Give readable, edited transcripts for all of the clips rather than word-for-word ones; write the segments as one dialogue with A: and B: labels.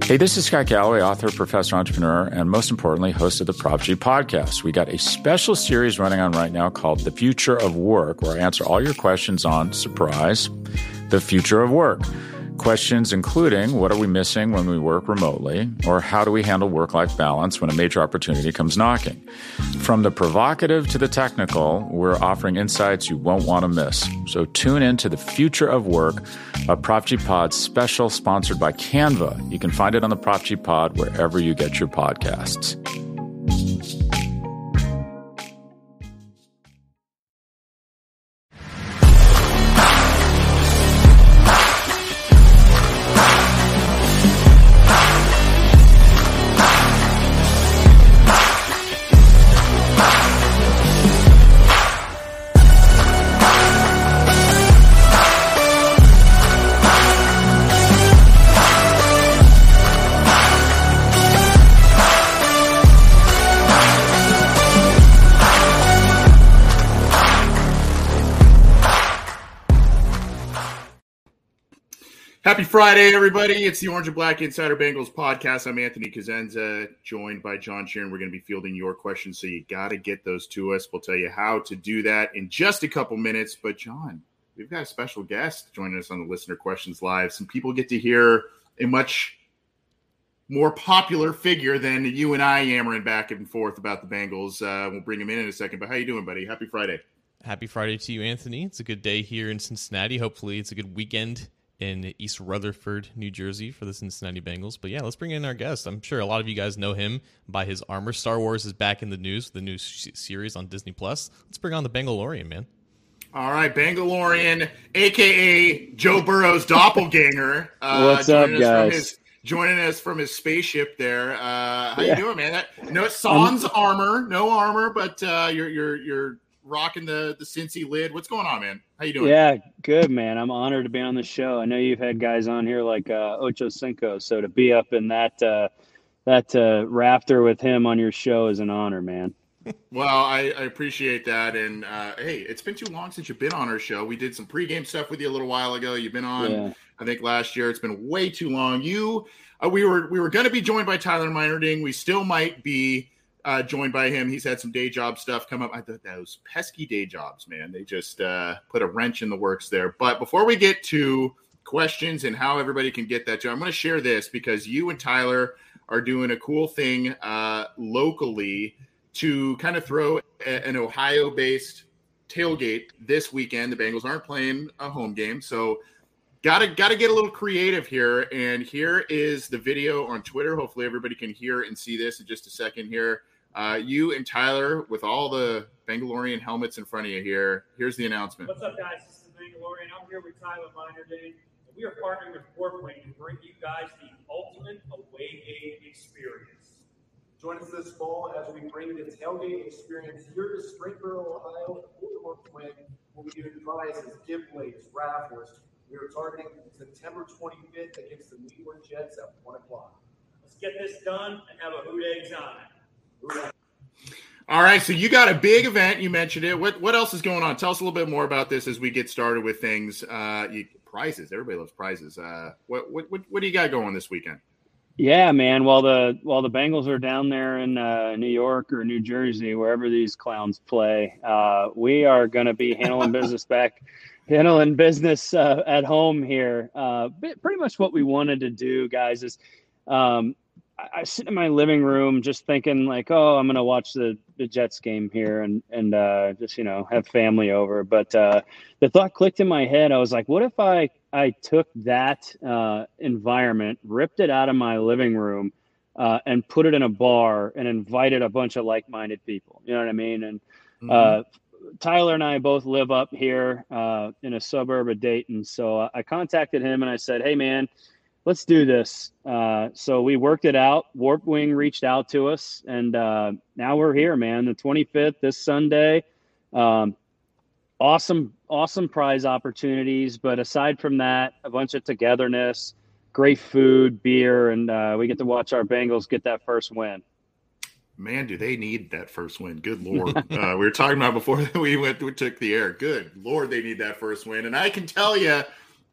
A: Hey, this is Scott Galloway, author, professor, entrepreneur, and most importantly, host of the Prop G podcast. We got a special series running on right now called The Future of Work, where I answer all your questions on, surprise, the future of work. Questions including, what are we missing when we work remotely? Or how do we handle work-life balance when a major opportunity comes knocking? From the provocative to the technical, we're offering insights you won't want to miss. So tune in to The Future of Work, a Prop G Pod special sponsored by Canva. You can find it on the Prop G Pod wherever you get your podcasts.
B: Happy Friday, everybody. It's the Orange and Black Insider Bengals podcast. I'm Anthony Cosenza, joined by John Sheeran. We're going to be fielding your questions, so you got to get those to us. We'll tell you how to do that in just a couple minutes. But, John, we've got a special guest joining us on the Listener Questions Live. Some people get to hear a much more popular figure than you and I yammering back and forth about the Bengals. We'll bring him in a second. But how you doing, buddy? Happy Friday.
C: Happy Friday to you, Anthony. It's a good day here in Cincinnati. Hopefully it's a good weekend in East Rutherford, New Jersey for the Cincinnati Bengals. But yeah, let's bring in our guest. I'm sure a lot of you guys know him by his armor. Star Wars is back in the news, the new series on Disney+. Let's bring on the Bengalorian, man.
B: All right, Bengalorian, a.k.a. Joe Burrow's doppelganger.
D: What's up, guys?
B: Joining us from his spaceship there. How you doing, man? No sans armor, no armor, but you're rocking the Cincy lid. What's going on, man? How you doing?
D: Yeah, good, man. I'm honored to be on the show. I know you've had guys on here like Ocho Cinco, so to be up in that rafter with him on your show is an honor, man.
B: Well, I appreciate that. And, hey, it's been too long since you've been on our show. We did some pregame stuff with you a little while ago. You've been on, I think, last year. It's been way too long. We were going to be joined by Tyler Meinerding. We still might be joined by him. He's had some day job stuff come up. I thought those pesky day jobs, man, they just put a wrench in the works there. But before we get to questions and how everybody can get that, Joe, I'm going to share this because you and Tyler are doing a cool thing locally to kind of throw an Ohio-based tailgate this weekend. The Bengals aren't playing a home game, so Got to get a little creative here, and here is the video on Twitter. Hopefully everybody can hear and see this in just a second here. You and Tyler with all the Bengalorian helmets in front of you here. Here's the announcement.
E: What's up, guys? This is the Bengalorian. I'm here with Tyler Meinerding. We are partnering with Portwing to bring you guys the ultimate away game experience.
F: Join us this fall as we bring the tailgate experience here to Springboro, Ohio, for Portwing. What we do prizes, giveaways, raffles. We are targeting September 25th against the New York Jets at 1 o'clock.
E: Let's get this done and have a Hoot Eggs on it.
B: All right, so you got a big event. You mentioned it. What else is going on? Tell us a little bit more about this as we get started with things. Prizes. Everybody loves prizes. What do you got going this weekend?
D: Yeah, man. While the Bengals are down there in New York or New Jersey, wherever these clowns play, we are going to be handling business at home here. Pretty much what we wanted to do, guys, is I sit in my living room just thinking like, oh, I'm going to watch the Jets game here and just, have family over. But the thought clicked in my head. I was like, what if I took that environment, ripped it out of my living room and put it in a bar and invited a bunch of like-minded people? You know what I mean? And Tyler and I both live up here in a suburb of Dayton. So I contacted him and I said, hey, man, let's do this. So we worked it out. Warp Wing reached out to us, and now we're here, man. The 25th, this Sunday. Awesome prize opportunities. But aside from that, a bunch of togetherness, great food, beer, and we get to watch our Bengals get that first win.
B: Man, do they need that first win. Good Lord. We were talking about before we took the air. Good Lord, they need that first win. And I can tell you,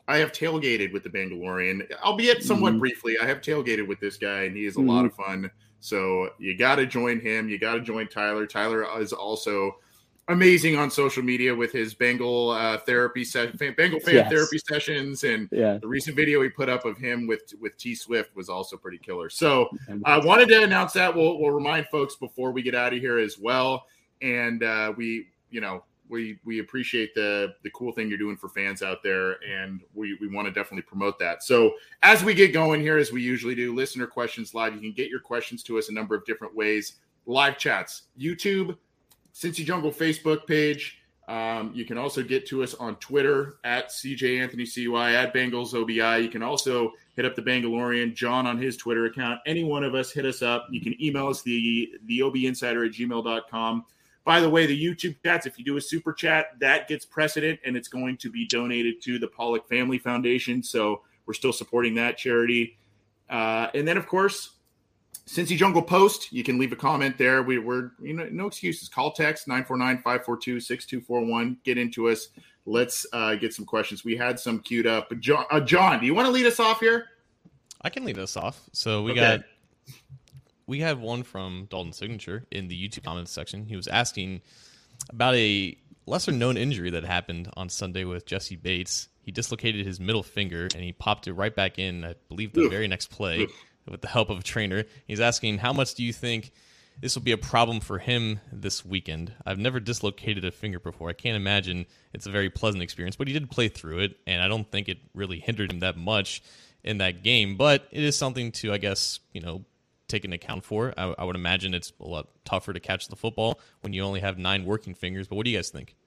B: I have tailgated with the Bangalorean, albeit somewhat briefly. I have tailgated with this guy, and he is a lot of fun. So you got to join him. You got to join Tyler. Tyler is also amazing on social media with his Bengal therapy Bengal fan therapy sessions, and the recent video he put up of him with T Swift was also pretty killer. So I wanted to announce that. We'll remind folks before we get out of here as well. And we appreciate the cool thing you're doing for fans out there, and we want to definitely promote that. So as we get going here, as we usually do, listener questions live. You can get your questions to us a number of different ways. Live chats, YouTube, Cincy Jungle Facebook page. You can also get to us on Twitter at CJ Anthony CY, at Bengals OBI. You can also hit up the Bangalorean, John on his Twitter account. Any one of us, hit us up. You can email us the obinsider@gmail.com. By the way, the YouTube chats, if you do a super chat, that gets precedent, and it's going to be donated to the Pollock Family Foundation. So we're still supporting that charity. And then, of course, Cincy Jungle Post, you can leave a comment there. We're no excuses. Call, text 949-542-6241. Get into us. Let's get some questions. We had some queued up. John, do you want to lead us off here?
C: I can lead us off. So we have one from Dalton Signature in the YouTube comments section. He was asking about a lesser-known injury that happened on Sunday with Jesse Bates. He dislocated his middle finger, and he popped it right back in, I believe, the very next play with the help of a trainer. He's asking, how much do you think this will be a problem for him this weekend? I've never dislocated a finger before. I can't imagine it's a very pleasant experience, but he did play through it, and I don't think it really hindered him that much in that game. But it is something to, I guess, take into account for. I would imagine it's a lot tougher to catch the football when you only have 9 working fingers. But what do you guys think?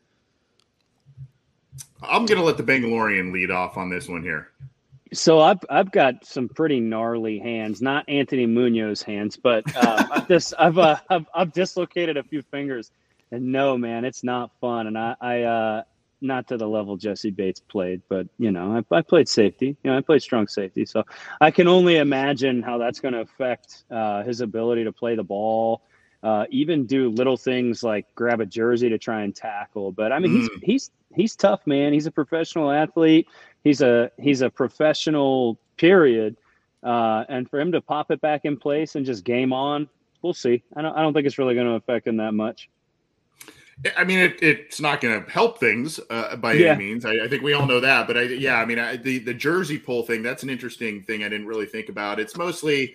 B: I'm going to let the Bangalorean lead off on this one here.
D: So I've got some pretty gnarly hands, not Anthony Munoz hands, but I've dislocated a few fingers, and no, man, it's not fun. And I not to the level Jesse Bates played, but I played safety. I played strong safety, so I can only imagine how that's going to affect his ability to play the ball, even do little things like grab a jersey to try and tackle. But I mean, he's tough, man. He's a professional athlete. He's a professional, period. And for him to pop it back in place and just game on, we'll see. I don't think it's really going to affect him that much.
B: I mean, it's not going to help things by any means. I think we all know that. But the jersey pull thing, that's an interesting thing I didn't really think about. It's mostly,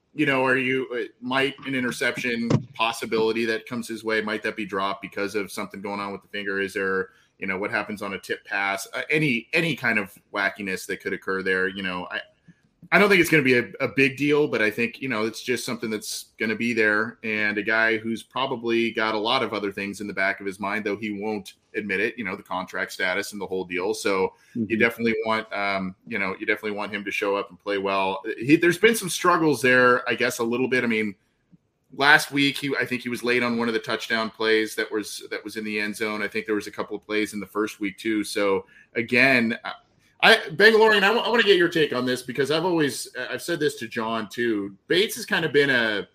B: might an interception possibility that comes his way, might that be dropped because of something going on with the finger? Is there, what happens on a tip pass? Any kind of wackiness that could occur there, I don't think it's going to be a big deal, but I think, it's just something that's going to be there. And a guy who's probably got a lot of other things in the back of his mind, though he won't admit it, the contract status and the whole deal. So you definitely want, him to show up and play well. There's been some struggles there, I guess, a little bit. I mean, last week, I think he was late on one of the touchdown plays that was in the end zone. I think there was a couple of plays in the first week too. So again, Bangalorean, I want to get your take on this because I've said this to John too. Bates has kind of been a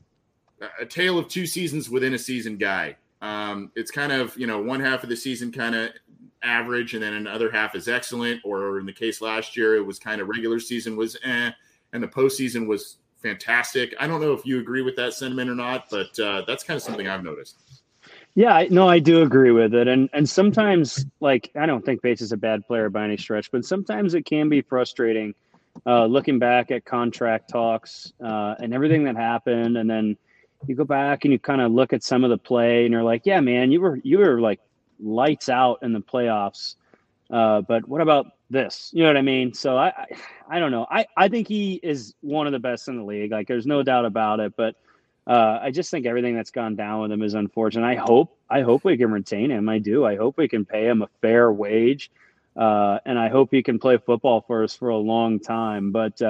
B: tale of 2 seasons within a season guy. It's kind of, one half of the season kind of average, and then another half is excellent. Or in the case last year, it was kind of regular season was and the postseason was fantastic. I don't know if you agree with that sentiment or not, but that's kind of something I've noticed.
D: Yeah, no, I do agree with it. And sometimes, I don't think Bates is a bad player by any stretch, but sometimes it can be frustrating looking back at contract talks and everything that happened. And then you go back and you kind of look at some of the play and you're like, yeah, man, you were like lights out in the playoffs. But what about this? You know what I mean? So I don't know. I think he is one of the best in the league. There's no doubt about it, but I just think everything that's gone down with him is unfortunate. I hope we can retain him. I do. I hope we can pay him a fair wage. And I hope he can play football for us for a long time. But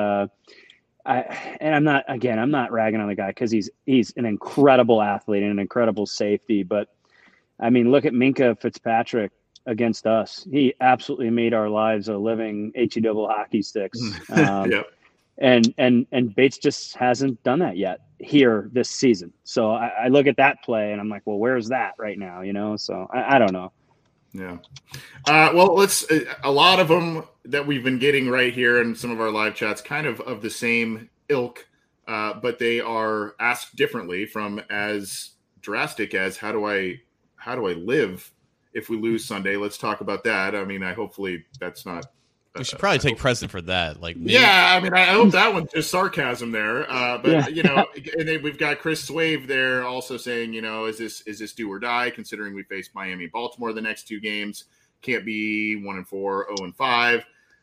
D: I'm not ragging on the guy because he's an incredible athlete and an incredible safety. But I mean, look at Minkah Fitzpatrick against us. He absolutely made our lives a living HE-double hockey sticks.
B: Yep.
D: And Bates just hasn't done that yet here this season. So I look at that play and I'm like, well, where's that right now? So I don't know.
B: Yeah. Well, let's a lot of them that we've been getting right here in some of our live chats, kind of the same ilk, but they are asked differently. From as drastic as how do I live if we lose Sunday? Let's talk about that. I mean, hopefully that's not.
C: We should probably take precedent for that. Like,
B: yeah, I mean, I hope that one's just sarcasm there. But and then we've got Chris Swave there also saying, is this do or die? Considering we face Miami, and Baltimore the next 2 games, can't be 1-4, 0-5.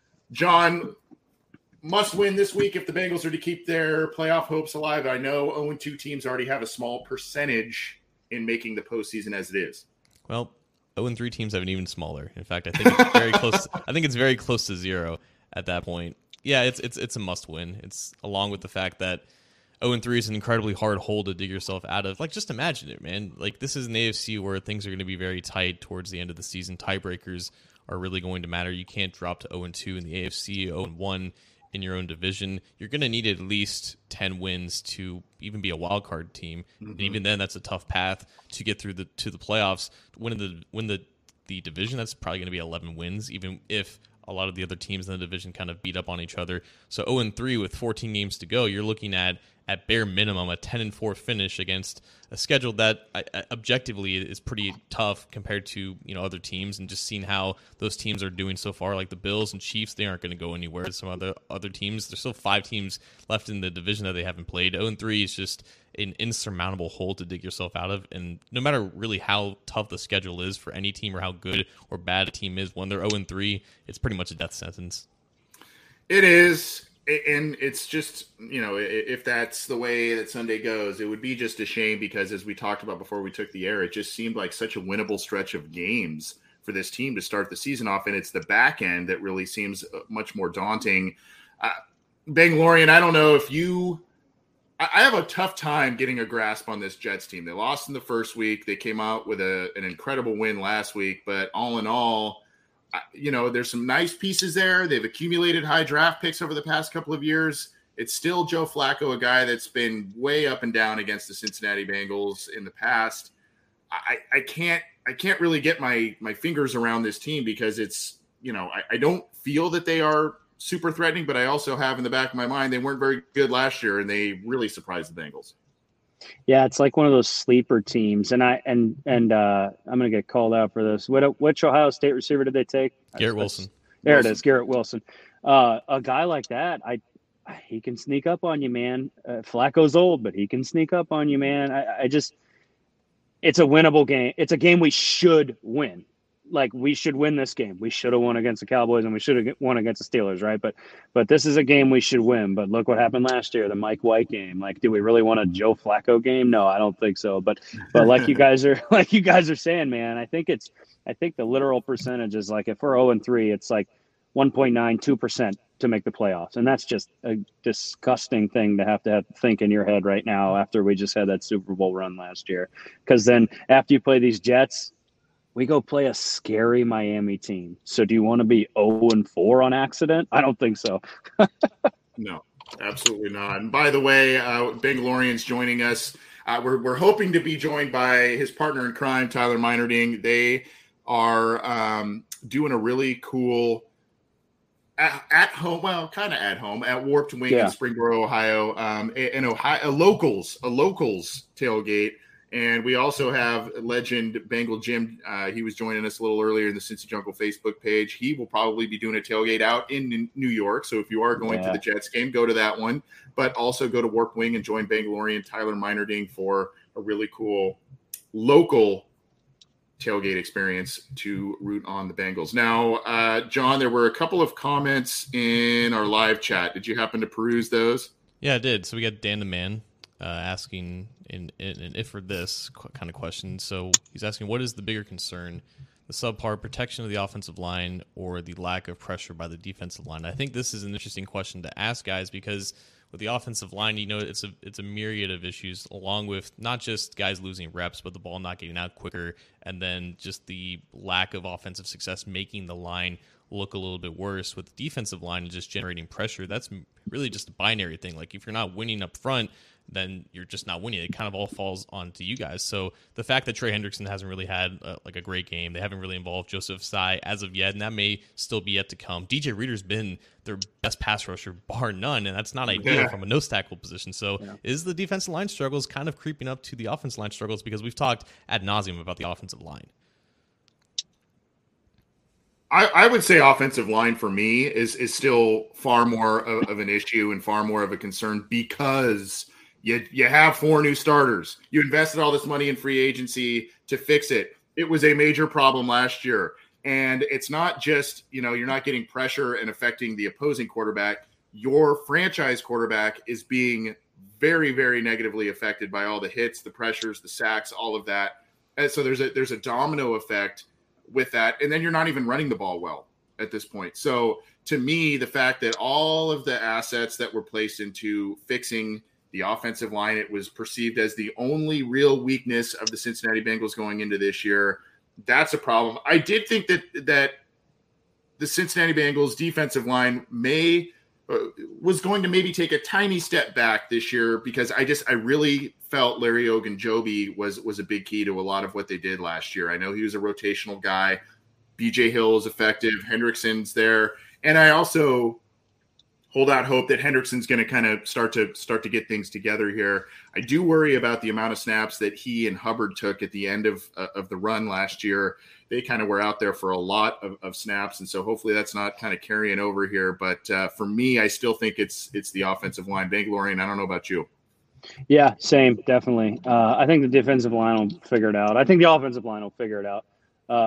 B: John, must win this week if the Bengals are to keep their playoff hopes alive. I know 0-2 teams already have a small percentage in making the postseason as it is.
C: Well, 0-3 teams have an even smaller. In fact, I think it's very close. I think it's very close to 0 at that point. Yeah, it's a must win. It's along with the fact that 0-3 is an incredibly hard hole to dig yourself out of. Like, just imagine it, man. Like, this is an AFC where things are going to be very tight towards the end of the season. Tiebreakers are really going to matter. You can't drop to 0-2 in the AFC, 0-1 in your own division. You're going to need at least 10 wins to even be a wild card team. Mm-hmm. And even then, that's a tough path to get through to the playoffs. Win the division, that's probably going to be 11 wins, even if a lot of the other teams in the division kind of beat up on each other. So 0-3 with 14 games to go, you're looking at bare minimum a 10-4 finish against a schedule that objectively is pretty tough compared to other teams, and just seeing how those teams are doing so far, like the Bills and Chiefs, they aren't going to go anywhere. Some other teams, there's still 5 teams left in the division that they haven't played. 0-3 is just an insurmountable hole to dig yourself out of, and no matter really how tough the schedule is for any team or how good or bad a team is, when they're 0-3, it's pretty much a death sentence.
B: It is. And it's just, if that's the way that Sunday goes, it would be just a shame because, as we talked about before we took the air, it just seemed like such a winnable stretch of games for this team to start the season off. And it's the back end that really seems much more daunting. Bangalorian, I don't know if I have a tough time getting a grasp on this Jets team. They lost in the first week. They came out with an incredible win last week. But all in all, there's some nice pieces there. They've accumulated high draft picks over the past couple of years. It's still Joe Flacco, a guy that's been way up and down against the Cincinnati Bengals in the past. I can't really get my fingers around this team because it's, I don't feel that they are super threatening, but I also have in the back of my mind, they weren't very good last year and they really surprised the Bengals.
D: Yeah, it's like one of those sleeper teams, and I'm going to get called out for this. Which Ohio State receiver did they take?
C: Garrett Wilson.
D: There it is, Garrett Wilson. A guy like that, he can sneak up on you, man. Flacco's old, but he can sneak up on you, man. It's a winnable game. It's a game we should win. Like, we should win this game. We should have won against the Cowboys and we should have won against the Steelers, right? But this is a game we should win. But look what happened last year, the Mike White game. Like, do we really want a Joe Flacco game? No, I don't think so. But like you guys are saying, man, I think the literal percentage is like, if we're 0-3, it's like 1.92% to make the playoffs. And that's just a disgusting thing to have to think in your head right now after we just had that Super Bowl run last year. Because then after you play these Jets, we go play a scary Miami team. So do you want to be 0-4 on accident? I don't think so.
B: No, absolutely not. And by the way, Bangalorian's joining us. We're hoping to be joined by his partner in crime, Tyler Meinerding. They are doing a really cool at home, well, kind of at home, at Warped Wing in Springboro, Ohio, a locals tailgate. And we also have legend Bengal Jim. He was joining us a little earlier in the Cincy Jungle Facebook page. He will probably be doing a tailgate out in New York. So if you are going to the Jets game, go to that one. But also go to Warped Wing and join Bangalorian Tyler Meinerding for a really cool local tailgate experience to root on the Bengals. Now, John, there were a couple of comments in our live chat. Did you happen to peruse those?
C: Yeah, I did. So we got Dan the Man asking in if for this kind of question. So he's asking, what is the bigger concern, the subpar protection of the offensive line or the lack of pressure by the defensive line? I think this is an interesting question to ask, guys, because with the offensive line, it's a myriad of issues, along with not just guys losing reps, but the ball not getting out quicker, and then just the lack of offensive success making the line look a little bit worse. With the defensive line and just generating pressure, that's really just a binary thing. Like, if you're not winning up front, then you're just not winning. It kind of all falls onto you guys. So the fact that Trey Hendrickson hasn't really had a great game, they haven't really involved Joseph Tsai as of yet, and that may still be yet to come. DJ Reader's been their best pass rusher, bar none, and that's not ideal from a nose tackle position. So is the defensive line struggles kind of creeping up to the offensive line struggles? Because we've talked ad nauseum about the offensive line.
B: I would say offensive line for me is still far more of an issue and far more of a concern because you have 4 new starters. You invested all this money in free agency to fix it. It was a major problem last year. And it's not just, you're not getting pressure and affecting the opposing quarterback. Your franchise quarterback is being very, very negatively affected by all the hits, the pressures, the sacks, all of that. And so there's a domino effect with that. And then you're not even running the ball well at this point. So to me, the fact that all of the assets that were placed into fixing the offensive line, it was perceived as the only real weakness of the Cincinnati Bengals going into this year. That's a problem. I did think that the Cincinnati Bengals defensive line was going to maybe take a tiny step back this year because I really felt Larry Ogunjobi was a big key to a lot of what they did last year. I know he was a rotational guy. BJ Hill is effective. Hendrickson's there. And I also hold out hope that Hendrickson's going to kind of start to get things together here. I do worry about the amount of snaps that he and Hubbard took at the end of the run last year. They kind of were out there for a lot of snaps, and so hopefully that's not kind of carrying over here. But for me, I still think it's the offensive line. Bangalorian, I don't know about you.
D: Yeah, same, definitely. I think the defensive line will figure it out. I think the offensive line will figure it out.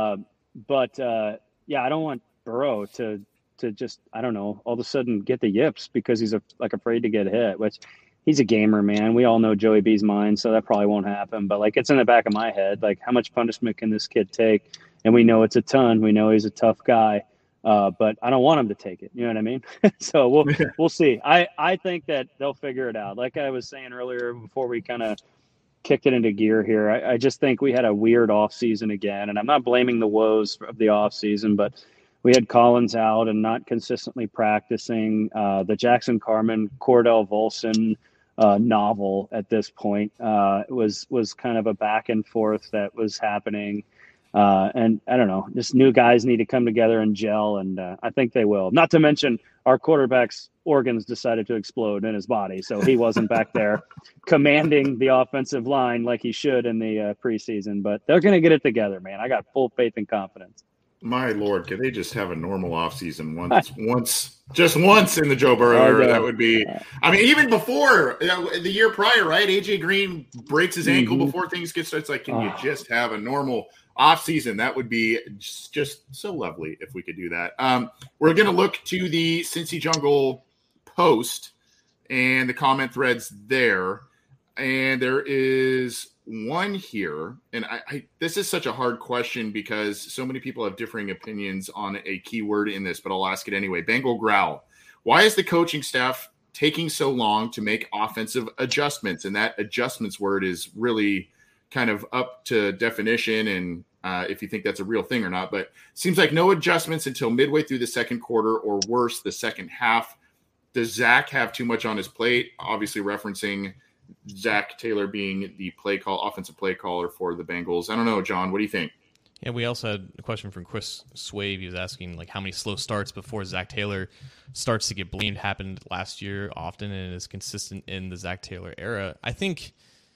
D: But I don't want Burrow to just, I don't know, all of a sudden get the yips because he's afraid to get hit, which he's a gamer, man. We all know Joey B's mind, so that probably won't happen. But it's in the back of my head, how much punishment can this kid take? And we know it's a ton. We know he's a tough guy, but I don't want him to take it. You know what I mean? So we'll see. I think that they'll figure it out. Like I was saying earlier before we kind of kicked it into gear here, I just think we had a weird offseason again. And I'm not blaming the woes of the offseason, but we had Collins out and not consistently practicing. The Jackson Carman, Cordell Volson novel at this point was kind of a back and forth that was happening. And I don't know, just new guys need to come together and gel, and I think they will. Not to mention our quarterback's organs decided to explode in his body, so he wasn't back there commanding the offensive line like he should in the preseason. But they're going to get it together, man. I got full faith and confidence.
B: My Lord, could they just have a normal offseason just once in the Joe Burrow era? That would be – I mean, even before the year prior, right? A.J. Green breaks his ankle before things get started. It's like, can you just have a normal offseason? That would be just so lovely if we could do that. We're going to look to the Cincy Jungle post and the comment threads there. And there is one here, and I this is such a hard question because so many people have differing opinions on a key word in this, but I'll ask it anyway. Bengal Growl. Why is the coaching staff taking so long to make offensive adjustments? And that adjustments word is really kind of up to definition and if you think that's a real thing or not. But it seems like no adjustments until midway through the second quarter or worse, the second half. Does Zach have too much on his plate? Obviously referencing Zach Taylor being the offensive play caller for the Bengals. I don't know, John. What do you think?
C: Yeah, we also had a question from Chris Swave. He was asking how many slow starts before Zach Taylor starts to get blamed happened last year often and is consistent in the Zach Taylor era. I think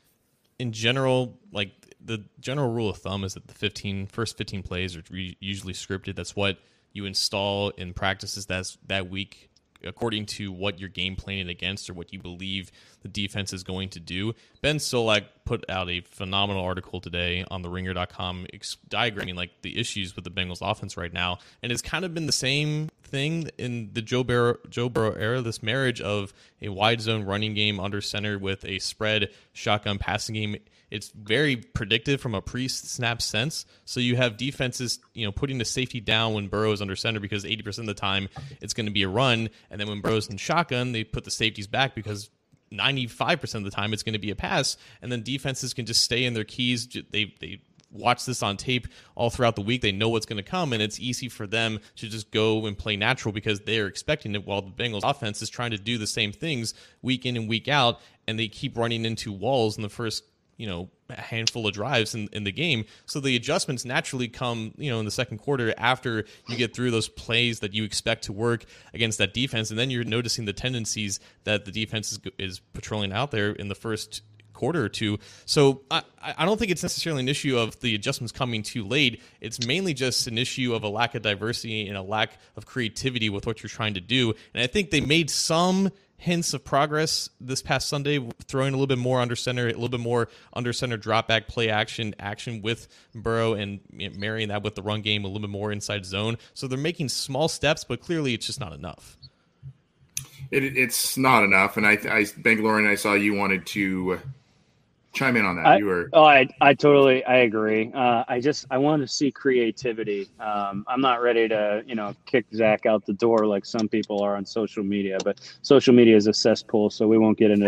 C: in general, the general rule of thumb is that the first 15 plays are usually scripted. That's what you install in practices that week according to what you're game planning against or what you believe the defense is going to do. Ben Solak put out a phenomenal article today on theringer.com diagramming the issues with the Bengals offense right now. And it's kind of been the same thing in the Joe Burrow era, this marriage of a wide zone running game under center with a spread shotgun passing game. It's very predictive from a pre-snap sense. So you have defenses, putting the safety down when Burrow's under center because 80% of the time it's going to be a run. And then when Burrow's in shotgun, they put the safeties back because 95% of the time it's going to be a pass. And then defenses can just stay in their keys. They watched this on tape all throughout the week. They know what's going to come, and it's easy for them to just go and play natural because they're expecting it, while the Bengals offense is trying to do the same things week in and week out, and they keep running into walls in the first a handful of drives in the game. So the adjustments naturally come, in the second quarter after you get through those plays that you expect to work against that defense. And then you're noticing the tendencies that the defense is patrolling out there in the first quarter or two. So I don't think it's necessarily an issue of the adjustments coming too late. It's mainly just an issue of a lack of diversity and a lack of creativity with what you're trying to do. And I think they made some hints of progress this past Sunday, throwing a little bit more under center, a little bit more under center drop back play action with Burrow, and marrying that with the run game a little bit more inside zone. So they're making small steps, but clearly it's just not enough.
B: It's not enough. And Bangalore, I saw you wanted to chime in on that.
D: I agree. I want to see creativity. I'm not ready to, kick Zach out the door like some people are on social media, but social media is a cesspool, so we won't get into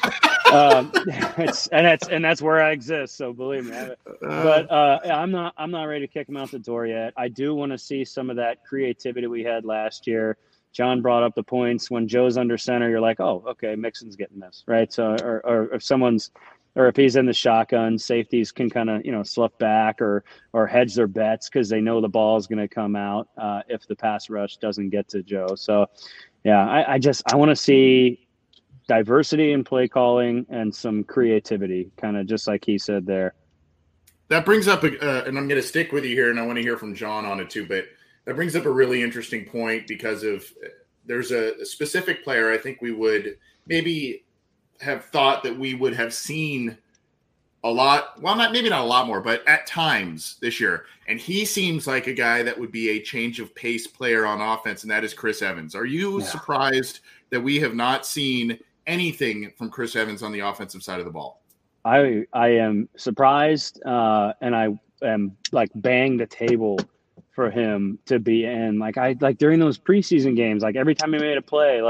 D: that. But that's where I exist. So believe me. But I'm not ready to kick him out the door yet. I do want to see some of that creativity we had last year. John brought up the points when Joe's under center. You're like, oh, okay, Mixon's getting this, right? So, or if someone's, or if he's in the shotgun, safeties can kind of, slough back or hedge their bets because they know the ball is going to come out if the pass rush doesn't get to Joe. So, yeah, I want to see diversity in play calling and some creativity, kind of just like he said there.
B: That brings up, and I'm going to stick with you here, and I want to hear from John on it too, but that brings up a really interesting point because there's a specific player I think we would maybe have thought that we would have seen a lot, well, maybe not a lot more, but at times this year. And he seems like a guy that would be a change of pace player on offense, and that is Chris Evans. Are you surprised that we have not seen anything from Chris Evans on the offensive side of the ball?
D: I am surprised, and I am bang the table for him to be in. During those preseason games, every time he made a play,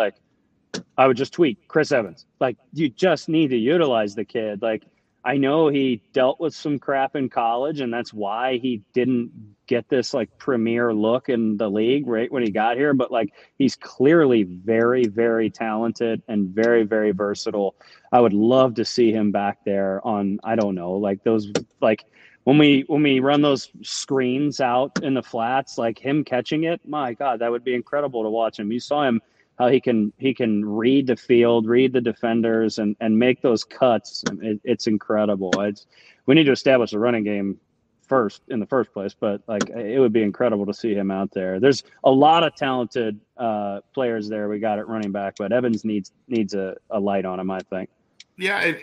D: I would just tweet Chris Evans. You just need to utilize the kid. I know he dealt with some crap in college, and that's why he didn't get this premier look in the league right when he got here. But he's clearly very, very talented and very, very versatile. I would love to see him back there on, I don't know, those when we run those screens out in the flats, him catching it. My God, that would be incredible to watch him. You saw him. How he can read the field, read the defenders, and make those cuts. It's incredible. We need to establish a running game in the first place, but it would be incredible to see him out there. There's a lot of talented players there we got at running back, but Evans needs a light on him, I think.
B: Yeah,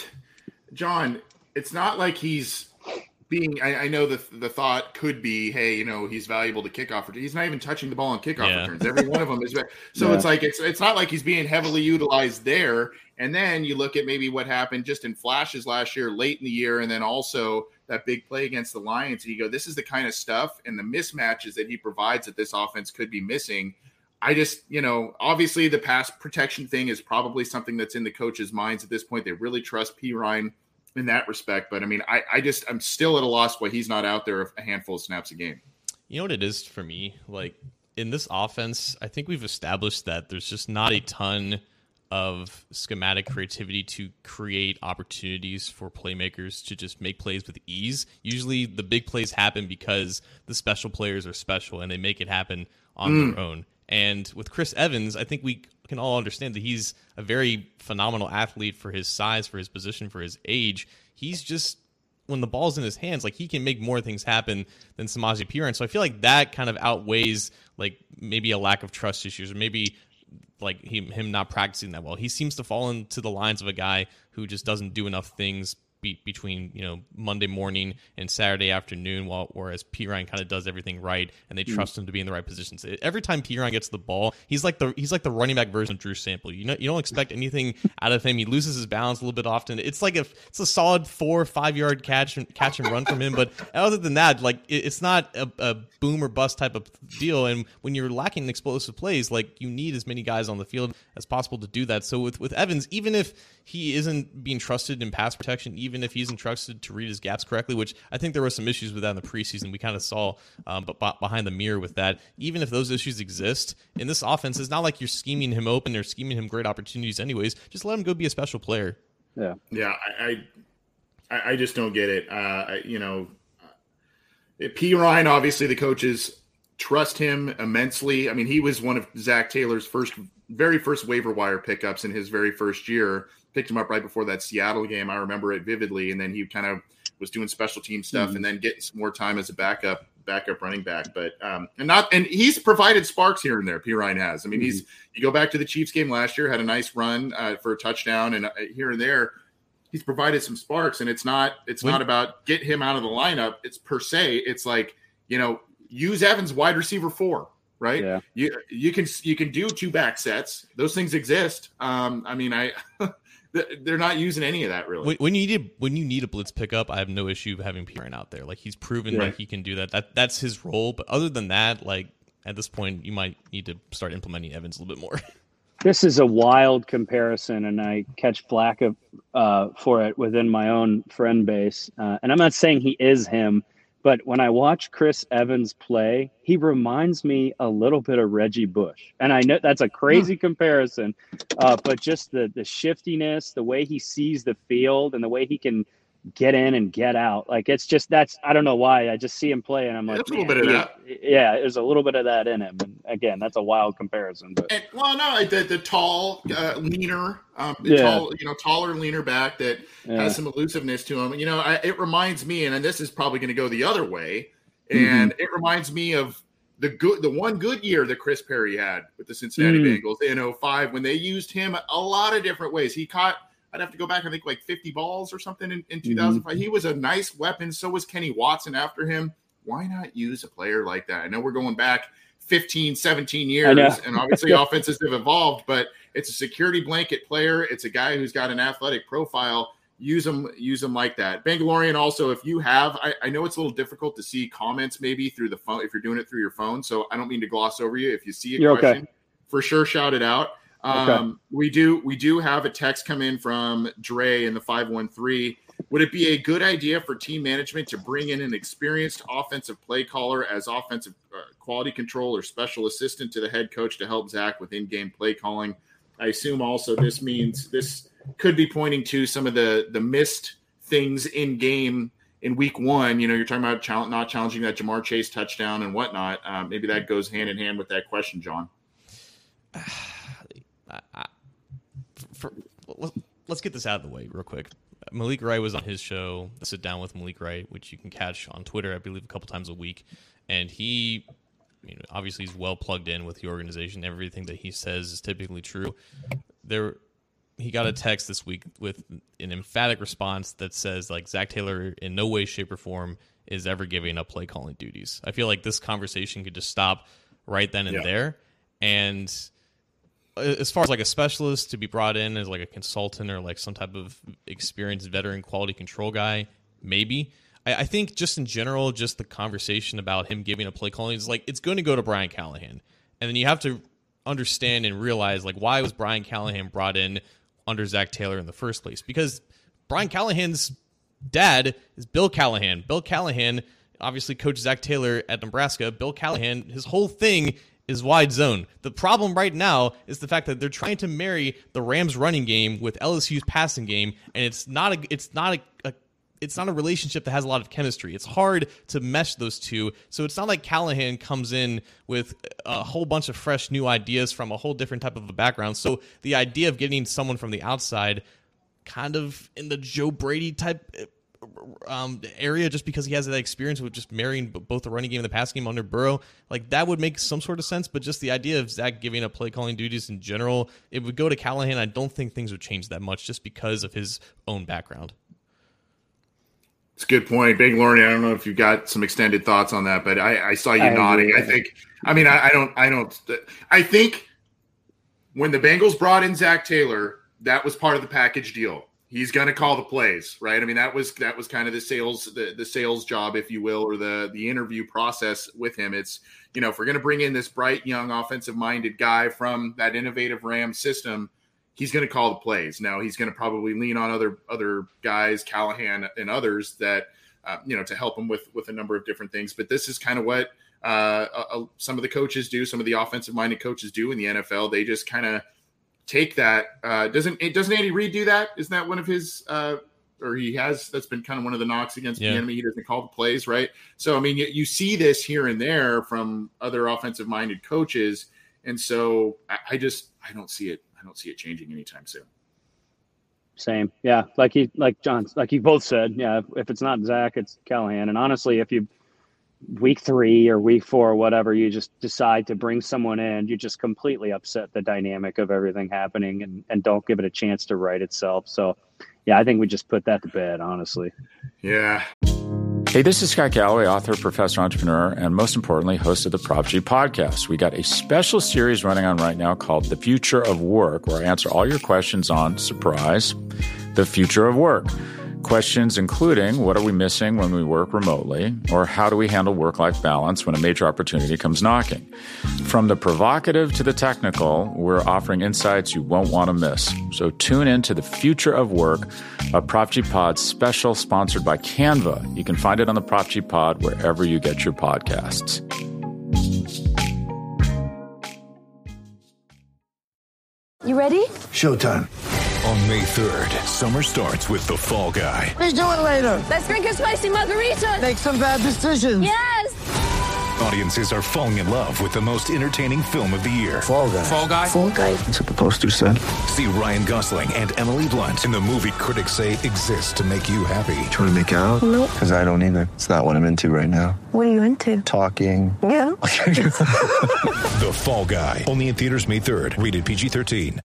B: John, it's not like he's being, I know the thought could be, hey, he's valuable to kickoff. He's not even touching the ball on kickoff returns. Every one of them is. So it's not like he's being heavily utilized there. And then you look at maybe what happened just in flashes last year, late in the year, and then also that big play against the Lions. And you go, this is the kind of stuff and the mismatches that he provides that this offense could be missing. I just, obviously the pass protection thing is probably something that's in the coach's minds at this point. They really trust Perine in that respect. But I mean, I'm still at a loss why he's not out there a handful of snaps a game.
C: You know what it is for me? In this offense, I think we've established that there's just not a ton of schematic creativity to create opportunities for playmakers to just make plays with ease. Usually the big plays happen because the special players are special and they make it happen on their own. And with Chris Evans, I think we can all understand that he's a very phenomenal athlete for his size, for his position, for his age. He's just, when the ball's in his hands, he can make more things happen than Samaje Perine. So I feel like that kind of outweighs maybe a lack of trust issues, or maybe him not practicing that well. He seems to fall into the lines of a guy who just doesn't do enough things between Monday morning and Saturday afternoon, whereas Perine kind of does everything right, and they trust him to be in the right positions. Every time Perine gets the ball, he's like the running back version of Drew Sample. You don't expect anything out of him. He loses his balance a little bit often. It's it's a solid 4 or 5 yard catch and run from him, but other than that, it's not a boom or bust type of deal. And when you're lacking explosive plays, you need as many guys on the field as possible to do that. So with Evans, even if he isn't being trusted in pass protection, even even if he's entrusted to read his gaps correctly, which I think there were some issues with that in the preseason. We kind of saw, but behind the mirror with that, even if those issues exist in this offense, it's not like you're scheming him open or scheming him great opportunities anyways. Just let him go be a special player.
B: Yeah. I just don't get it. P. Ryan, obviously the coaches trust him immensely. I mean, he was one of Zach Taylor's very first waiver wire pickups in his very first year. Picked him up right before that Seattle game. I remember it vividly. And then he kind of was doing special team stuff and then getting some more time as a backup running back. But and he's provided sparks here and there. P. Ryan has. I mean, you go back to the Chiefs game last year, had a nice run for a touchdown, and here and there he's provided some sparks. And it's not about get him out of the lineup. It's per se. It's like, use Evans wide receiver 4. Right. Yeah. You can do 2 back sets. Those things exist. They're not using any of that really.
C: When you need a blitz pickup, I have no issue having P. Ryan out there. Like, he's proven that he can do that. That's his role. But other than that, like, at this point, you might need to start implementing Evans a little bit more.
D: This is a wild comparison, and I catch flack for it within my own friend base. And I'm not saying he is him, but when I watch Chris Evans play, he reminds me a little bit of Reggie Bush. And I know that's a crazy comparison, but just the shiftiness, the way he sees the field, and the way he can get in and get out. Like, it's just, I don't know why. I just see him play and I'm like,
B: there's a little bit of that.
D: Yeah, there's a little bit of that in him. And again, that's a wild comparison. But
B: the tall, leaner, taller, leaner back that has some elusiveness to him. It reminds me, and this is probably going to go the other way, and it reminds me of the one good year that Chris Perry had with the Cincinnati Bengals in 2005 when they used him a lot of different ways. He caught, I'd have to go back, I think, like 50 balls or something in 2005. He was a nice weapon. So was Kenny Watson after him. Why not use a player like that? I know we're going back 15, 17 years, and obviously offenses have evolved, but it's a security blanket player. It's a guy who's got an athletic profile. Use them like that. Bangalorean, also, if you have, I know it's a little difficult to see comments maybe through the phone if you're doing it through your phone, so I don't mean to gloss over you. If you see a question, for sure, shout it out. We do have a text come in from Dre in the 513. Would it be a good idea for team management to bring in an experienced offensive play caller as offensive quality control or special assistant to the head coach to help Zach with in-game play calling? I assume also this means this could be pointing to some of the missed things in game in week 1. You're talking about not challenging that Jamar Chase touchdown and whatnot. Maybe that goes hand in hand with that question, John.
C: Let's get this out of the way real quick. Malik Wright was on his show, Sit Down with Malik Wright, which you can catch on Twitter, I believe, a couple times a week. And he, obviously he's well plugged in with the organization. Everything that he says is typically true. He got a text this week with an emphatic response that says, like, Zach Taylor in no way, shape, or form is ever giving up play calling duties. I feel like this conversation could just stop right then and there. And as far as like a specialist to be brought in as like a consultant or like some type of experienced veteran quality control guy, maybe. I think just in general, just the conversation about him giving a play calling is like, it's going to go to Brian Callahan. And then you have to understand and realize, like, why was Brian Callahan brought in under Zach Taylor in the first place? Because Brian Callahan's dad is Bill Callahan. Bill Callahan obviously coached Zach Taylor at Nebraska. Bill Callahan, his whole thing is wide zone. The problem right now is the fact that they're trying to marry the Rams running game with LSU's passing game, and it's not a relationship that has a lot of chemistry. It's hard to mesh those two. So it's not like Callahan comes in with a whole bunch of fresh new ideas from a whole different type of a background. So the idea of getting someone from the outside, kind of in the Joe Brady type area, just because he has that experience with just marrying both the running game and the passing game under Burrow, like, that would make some sort of sense. But just the idea of Zach giving up play calling duties in general, it would go to Callahan. I don't think things would change that much just because of his own background.
B: It's a good point. Big Lauren, I don't know if you've got some extended thoughts on that, but I saw you nodding. I think when the Bengals brought in Zach Taylor, that was part of the package deal. He's going to call the plays, right? I mean, that was kind of the sales job, if you will, or the interview process with him. It's, if we're going to bring in this bright, young, offensive-minded guy from that innovative Rams system, he's going to call the plays. Now he's going to probably lean on other guys, Callahan and others that, to help him with a number of different things. But this is kind of what some of the coaches do, some of the offensive-minded coaches do in the NFL. They just kind of take that. Doesn't Andy Reid do that? Isn't that one of his or he has? That's been kind of one of the knocks against the enemy. He doesn't call the plays, right? So, I mean, you see this here and there from other offensive-minded coaches. And so I don't see it. I don't see it changing anytime soon.
D: Same. Yeah. Like you both said, yeah, if it's not Zach, it's Callahan. And honestly, if you week 3 or week 4 or whatever, you just decide to bring someone in, you just completely upset the dynamic of everything happening and don't give it a chance to right itself. So yeah, I think we just put that to bed, honestly.
B: Yeah.
A: Hey, this is Scott Galloway, author, professor, entrepreneur, and most importantly, host of the Prop G podcast. We got a special series running on right now called The Future of Work, where I answer all your questions on, surprise, the future of work. Questions including, what are we missing when we work remotely? Or how do we handle work-life balance when a major opportunity comes knocking? From the provocative to the technical, we're offering insights you won't want to miss. So tune in to The Future of Work, a Prop G Pod special sponsored by Canva. You can find it on the Prop G Pod wherever you get your podcasts.
G: You ready?
H: Showtime. On May 3rd, summer starts with The Fall Guy.
G: Let's do it later. Let's drink a spicy margarita. Make some bad decisions. Yes.
H: Audiences are falling in love with the most entertaining film of the year.
G: Fall Guy.
H: Fall Guy?
G: Fall Guy.
H: That's what the poster said. See Ryan Gosling and Emily Blunt in the movie critics say exists to make you happy.
I: Trying to make it out?
G: Nope.
I: Because I don't either. It's not what I'm into right now.
G: What are you into?
I: Talking.
G: Yeah.
H: The Fall Guy. Only in theaters May 3rd. Rated PG-13.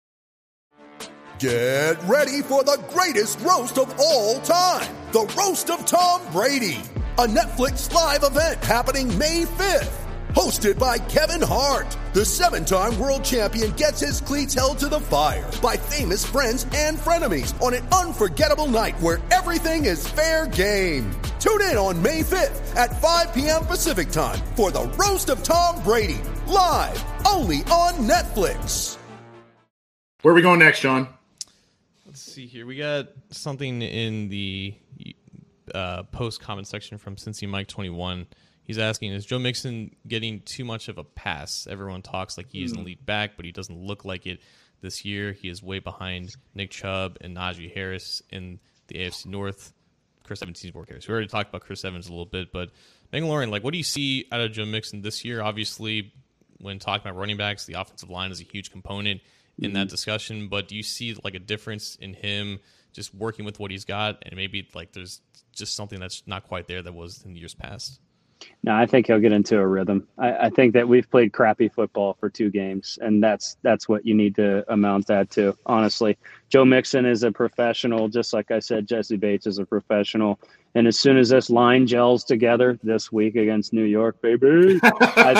J: Get ready for the greatest roast of all time. The Roast of Tom Brady. A Netflix live event happening May 5th. Hosted by Kevin Hart. The 7-time world champion gets his cleats held to the fire by famous friends and frenemies on an unforgettable night where everything is fair game. Tune in on May 5th at 5 p.m. Pacific time for the Roast of Tom Brady. Live only on Netflix.
B: Where are we going next, John?
C: Let's see here. We got something in the post comment section from Cincy Mike 21. He's asking, is Joe Mixon getting too much of a pass? Everyone talks like he's an elite back, but he doesn't look like it this year. He is way behind Nick Chubb and Najee Harris in the AFC North. Chris Evans needs more carries. We already talked about Chris Evans a little bit, but Mandalorian, what do you see out of Joe Mixon this year? Obviously, when talking about running backs, the offensive line is a huge component in that discussion, but do you see a difference in him just working with what he's got, and maybe there's just something that's not quite there that was in years past?
D: No, I think he'll get into a rhythm. I think that we've played crappy football for 2 games, and that's what you need to amount that to, honestly. Joe Mixon is a professional, just like I said, Jesse Bates is a professional. And as soon as this line gels together this week against New York, baby, I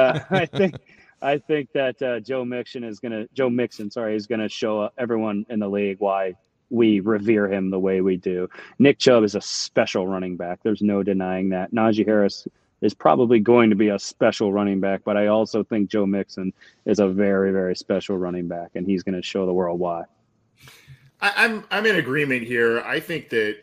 D: think that Joe Mixon is going to show everyone in the league why we revere him the way we do. Nick Chubb is a special running back. There's no denying that. Najee Harris is probably going to be a special running back, but I also think Joe Mixon is a very, very special running back, and he's going to show the world why.
B: I'm in agreement here. I think that,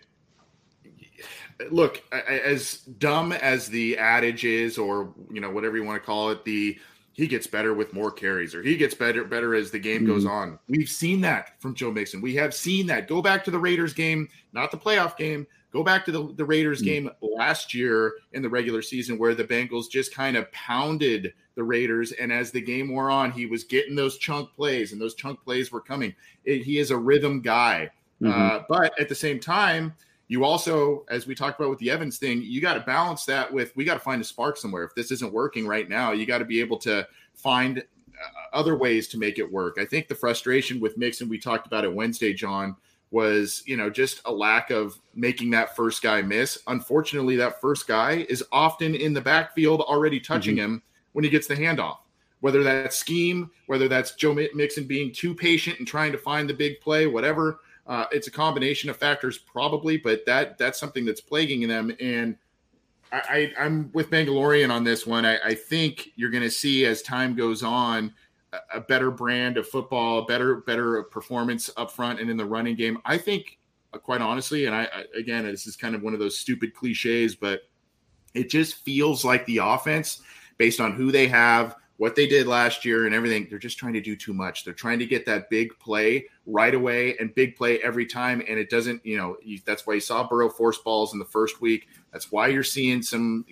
B: look, as dumb as the adage is, or whatever you want to call it, he gets better with more carries, or he gets better as the game goes on. We've seen that from Joe Mixon. We have seen that. Go back to the Raiders game, not the playoff game. Go back to the Raiders game last year in the regular season where the Bengals just kind of pounded the Raiders. And as the game wore on, he was getting those chunk plays, and those chunk plays were coming. He is a rhythm guy. But at the same time, you also, as we talked about with the Evans thing, you got to balance that with, we got to find a spark somewhere. If this isn't working right now, you got to be able to find other ways to make it work. I think the frustration with Mixon, we talked about it Wednesday, John, was, just a lack of making that first guy miss. Unfortunately, that first guy is often in the backfield already touching him when he gets the handoff. Whether that's scheme, whether that's Joe Mixon being too patient and trying to find the big play, whatever. It's a combination of factors probably, but that's something that's plaguing them. And I'm with Mandalorian on this one. I think you're going to see as time goes on, a better brand of football, better performance up front and in the running game. I think, quite honestly, and I again, this is kind of one of those stupid cliches, but it just feels like the offense, based on who they have, what they did last year and everything, they're just trying to do too much. They're trying to get that big play right away and big play every time. And it doesn't, that's why you saw Burrow force balls in the first week. That's why you're seeing some,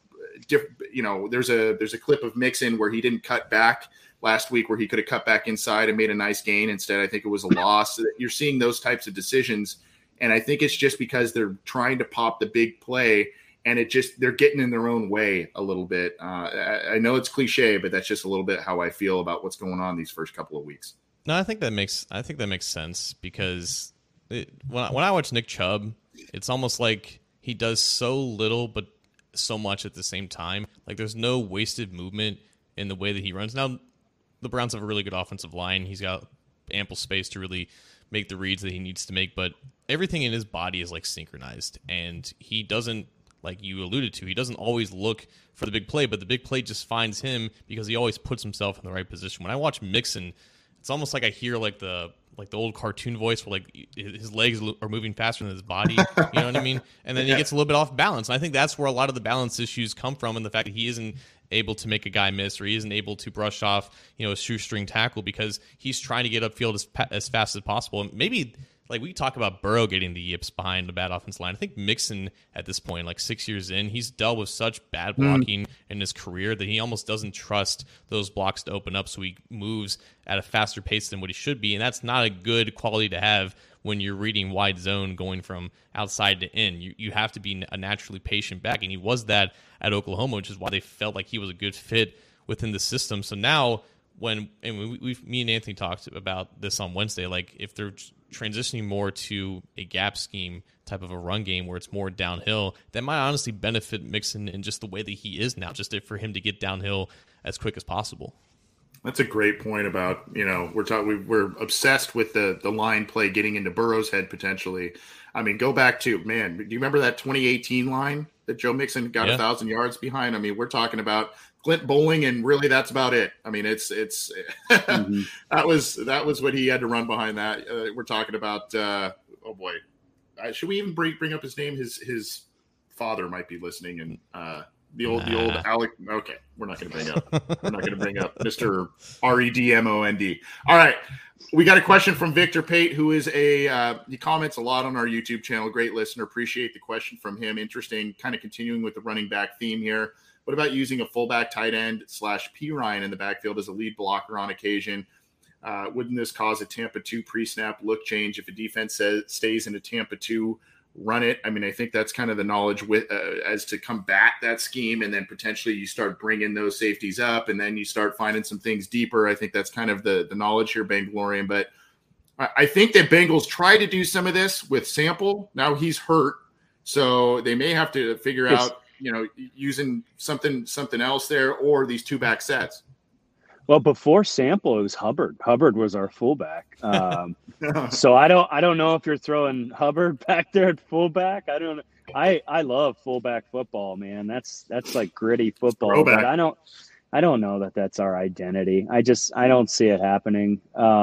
B: there's a clip of Mixon where he didn't cut back last week, where he could have cut back inside and made a nice gain. Instead, I think it was a loss. You're seeing those types of decisions. And I think it's just because they're trying to pop the big play, and they're getting in their own way a little bit. I know it's cliche, but that's just a little bit how I feel about what's going on these first couple of weeks.
C: No, I think that makes sense, because when I watch Nick Chubb, it's almost like he does so little but so much at the same time. Like, there's no wasted movement in the way that he runs. Now, the Browns have a really good offensive line. He's got ample space to really make the reads that he needs to make, but everything in his body is like synchronized, and he doesn't, like you alluded to, he doesn't always look for the big play, but the big play just finds him because he always puts himself in the right position. When I watch Mixon, it's almost like I hear like the old cartoon voice where like his legs are moving faster than his body. You know what I mean? And then he gets a little bit off balance. And I think that's where a lot of the balance issues come from, and the fact that he isn't able to make a guy miss, or he isn't able to brush off, a shoestring tackle, because he's trying to get upfield as fast as possible. And maybe, like, we talk about Burrow getting the yips behind the bad offensive line. I think Mixon, at this point, like 6 years in, he's dealt with such bad blocking in his career that he almost doesn't trust those blocks to open up, so he moves at a faster pace than what he should be. And that's not a good quality to have when you're reading wide zone going from outside to in. You have to be a naturally patient back, and he was that at Oklahoma, which is why they felt like he was a good fit within the system. So now, me and Anthony talked about this on Wednesday, like, if they're transitioning more to a gap scheme type of a run game where it's more downhill, that might honestly benefit Mixon in just the way that he is now, just for him to get downhill as quick as possible.
B: That's a great point about, we're obsessed with the line play getting into Burrow's head potentially. I mean, go back to, do you remember that 2018 line that Joe Mixon got 1,000 yards behind? I mean, we're talking about Clint Bowling, and really that's about it. I mean, it's that was what he had to run behind that. We're talking about, should we even bring up his name? His father might be listening, and the old Alec. Okay, we're not going to bring up Mr. Redmond. All right, we got a question from Victor Pate, who is he comments a lot on our YouTube channel. Great listener. Appreciate the question from him. Interesting, kind of continuing with the running back theme here. What about using a fullback tight end / P. Ryan in the backfield as a lead blocker on occasion? Wouldn't this cause a Tampa 2 pre-snap look change if a defense stays in a Tampa 2 run it? I mean, I think that's kind of the knowledge with as to combat that scheme, and then potentially you start bringing those safeties up, and then you start finding some things deeper. I think that's kind of the knowledge here, Bangalorean. But I think that Bengals try to do some of this with Sample. Now he's hurt, so they may have to figure out, using something else there, or these 2-back sets.
D: Well, before Sample, it was Hubbard. Hubbard was our fullback. So I don't know if you're throwing Hubbard back there at fullback. I don't. I love fullback football, man. That's like gritty football. But I don't know that that's our identity. I don't see it happening.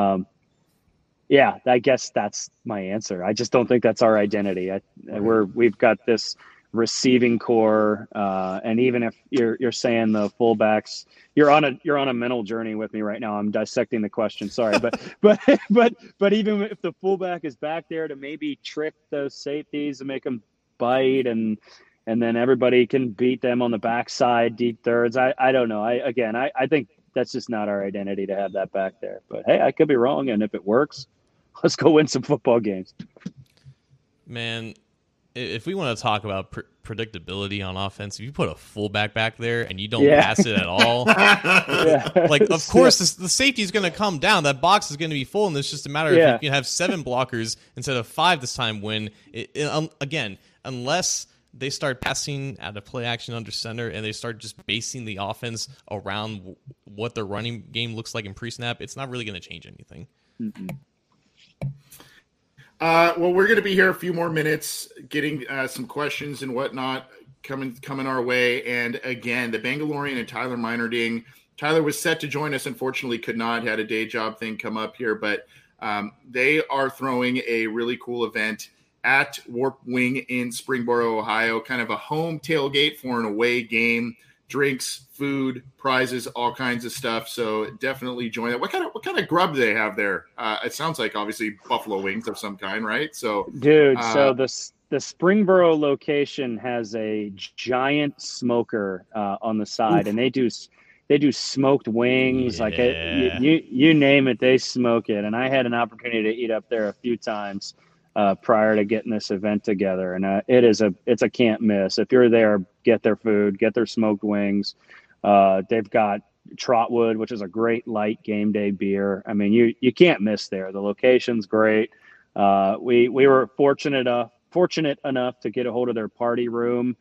D: Yeah, I guess that's my answer. I just don't think that's our identity. We've got this receiving core, and even if you're saying the fullbacks, you're on a mental journey with me right now. I'm dissecting the question. Sorry, but even if the fullback is back there to maybe trick those safeties and make them bite, and then everybody can beat them on the backside, deep thirds. I don't know. I think that's just not our identity to have that back there. But hey, I could be wrong, and if it works, let's go win some football games.
C: Man, if we want to talk about predictability on offense, if you put a fullback back there and you don't pass it at all, like, of course, the safety is going to come down. That box is going to be full, and it's just a matter of if you can have 7 blockers instead of 5 this time. Again, unless they start passing out of play action under center and they start just basing the offense around what their running game looks like in pre-snap, it's not really going to change anything.
D: Mm-hmm.
B: Well, we're going to be here a few more minutes, getting some questions and whatnot coming our way. And again, the Bangalorean and Tyler Meinerding Tyler was set to join us. Unfortunately, could not. Had a day job thing come up here, but they are throwing a really cool event at Warp Wing in Springboro, Ohio. Kind of a home tailgate for an away game. Drinks, food, prizes, all kinds of stuff. So definitely join that. What kind of grub do they have there? It sounds like obviously buffalo wings of some kind, right? So,
D: dude, so the Springboro location has a giant smoker on the side, and they do smoked wings, like you name it, they smoke it. And I had an opportunity to eat up there a few times prior to getting this event together, and it's a can't miss. If you're there, get their food, get their smoked wings. They've got Trotwood, which is a great light game day beer. I mean, you can't miss there. The location's great. We were fortunate enough to get a hold of their party room.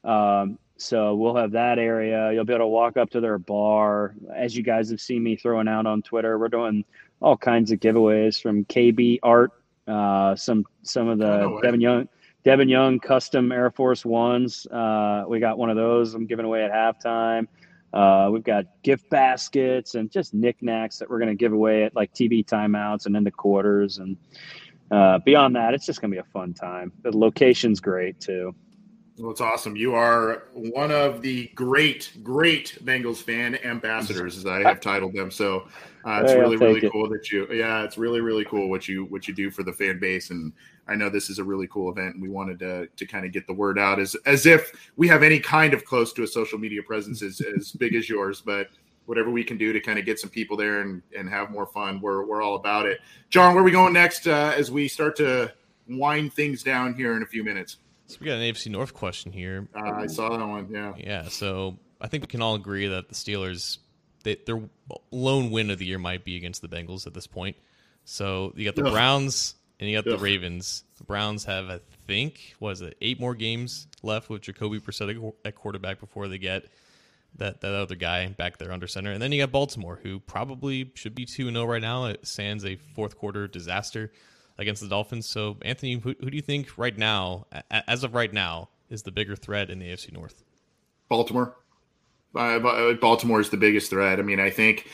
D: So we'll have that area. You'll be able to walk up to their bar. As you guys have seen me throwing out on Twitter, we're doing all kinds of giveaways from KB art, some of the Devin Young custom Air Force Ones. We got one of those I'm giving away at halftime. We've got gift baskets and just knickknacks that we're going to give away at like TV timeouts and into quarters. And beyond that, it's just going to be a fun time. The location's great too.
B: Well, it's awesome. You are one of the great Bengals fan ambassadors, as I have titled them. So it's really cool that it's really, really cool what you do for the fan base. And I know this is a really cool event, and we wanted to kind of get the word out as if we have any kind of close to a social media presence as big as yours, but whatever we can do to kind of get some people there and have more fun, we're all about it. John, where are we going next as we start to wind things down here in a few minutes?
C: So we got an AFC North question here.
B: I saw that one, yeah.
C: Yeah, so I think we can all agree that the Steelers, their lone win of the year might be against the Bengals at this point. So you got the Browns and you got the Ravens. The Browns have, I think, 8 more games left with Jacoby Brissett at quarterback before they get that other guy back there under center. And then you got Baltimore, who probably should be 2-0 right now. It sans a fourth quarter disaster against the Dolphins. So, Anthony, who do you think right now, as of right now, is the bigger threat in the AFC North?
B: Baltimore. Baltimore is the biggest threat. I mean, I think,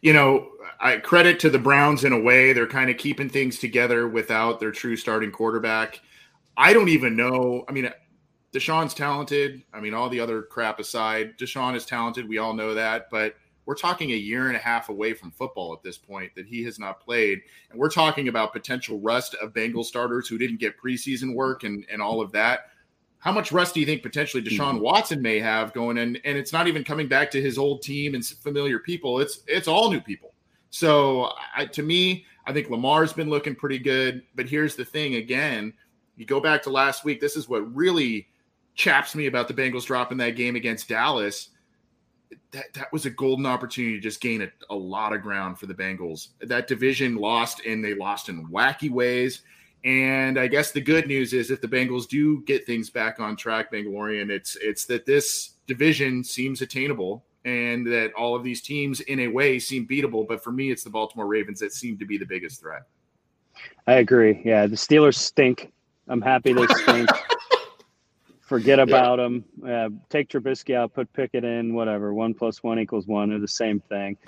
B: I credit to the Browns in a way. They're kind of keeping things together without their true starting quarterback. I don't even know. I mean, Deshaun's talented. I mean, all the other crap aside, Deshaun is talented. We all know that. But we're talking a year and a half away from football at this point that he has not played. And we're talking about potential rust of Bengals starters who didn't get preseason work and all of that. How much rust do you think potentially Deshaun Watson may have going in? And it's not even coming back to his old team and familiar people. It's all new people. So to me, I think Lamar's been looking pretty good. But here's the thing again, you go back to last week. This is what really chaps me about the Bengals dropping that game against Dallas. That was a golden opportunity to just gain a lot of ground for the Bengals. That division lost, and they lost in wacky ways. And I guess the good news is if the Bengals do get things back on track, Bengalian, it's that this division seems attainable and that all of these teams in a way seem beatable. But for me, it's the Baltimore Ravens that seem to be the biggest threat.
D: I agree. Yeah, the Steelers stink. I'm happy they stink. Forget about them. Take Trubisky out, put Pickett in, whatever. 1 + 1 = 1. They're the same thing.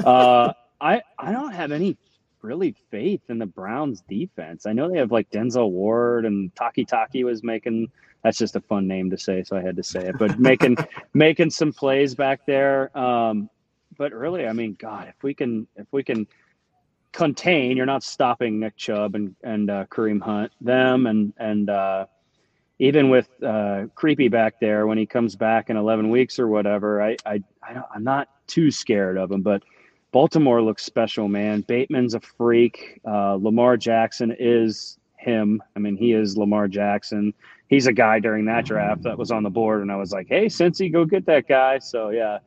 D: I don't have any really faith in the Browns defense. I know they have like Denzel Ward and Taki was making. That's just a fun name to say, so I had to say it. But making some plays back there. But really, I mean, God, if we can contain, you're not stopping Nick Chubb and Kareem Hunt, them and even with Creepy back there when he comes back in 11 weeks or whatever, I'm not too scared of him. But Baltimore looks special, man. Bateman's a freak. Lamar Jackson is him. I mean, he is Lamar Jackson. He's a guy during that draft that was on the board, and I was like, hey, Cincy, go get that guy. So, yeah,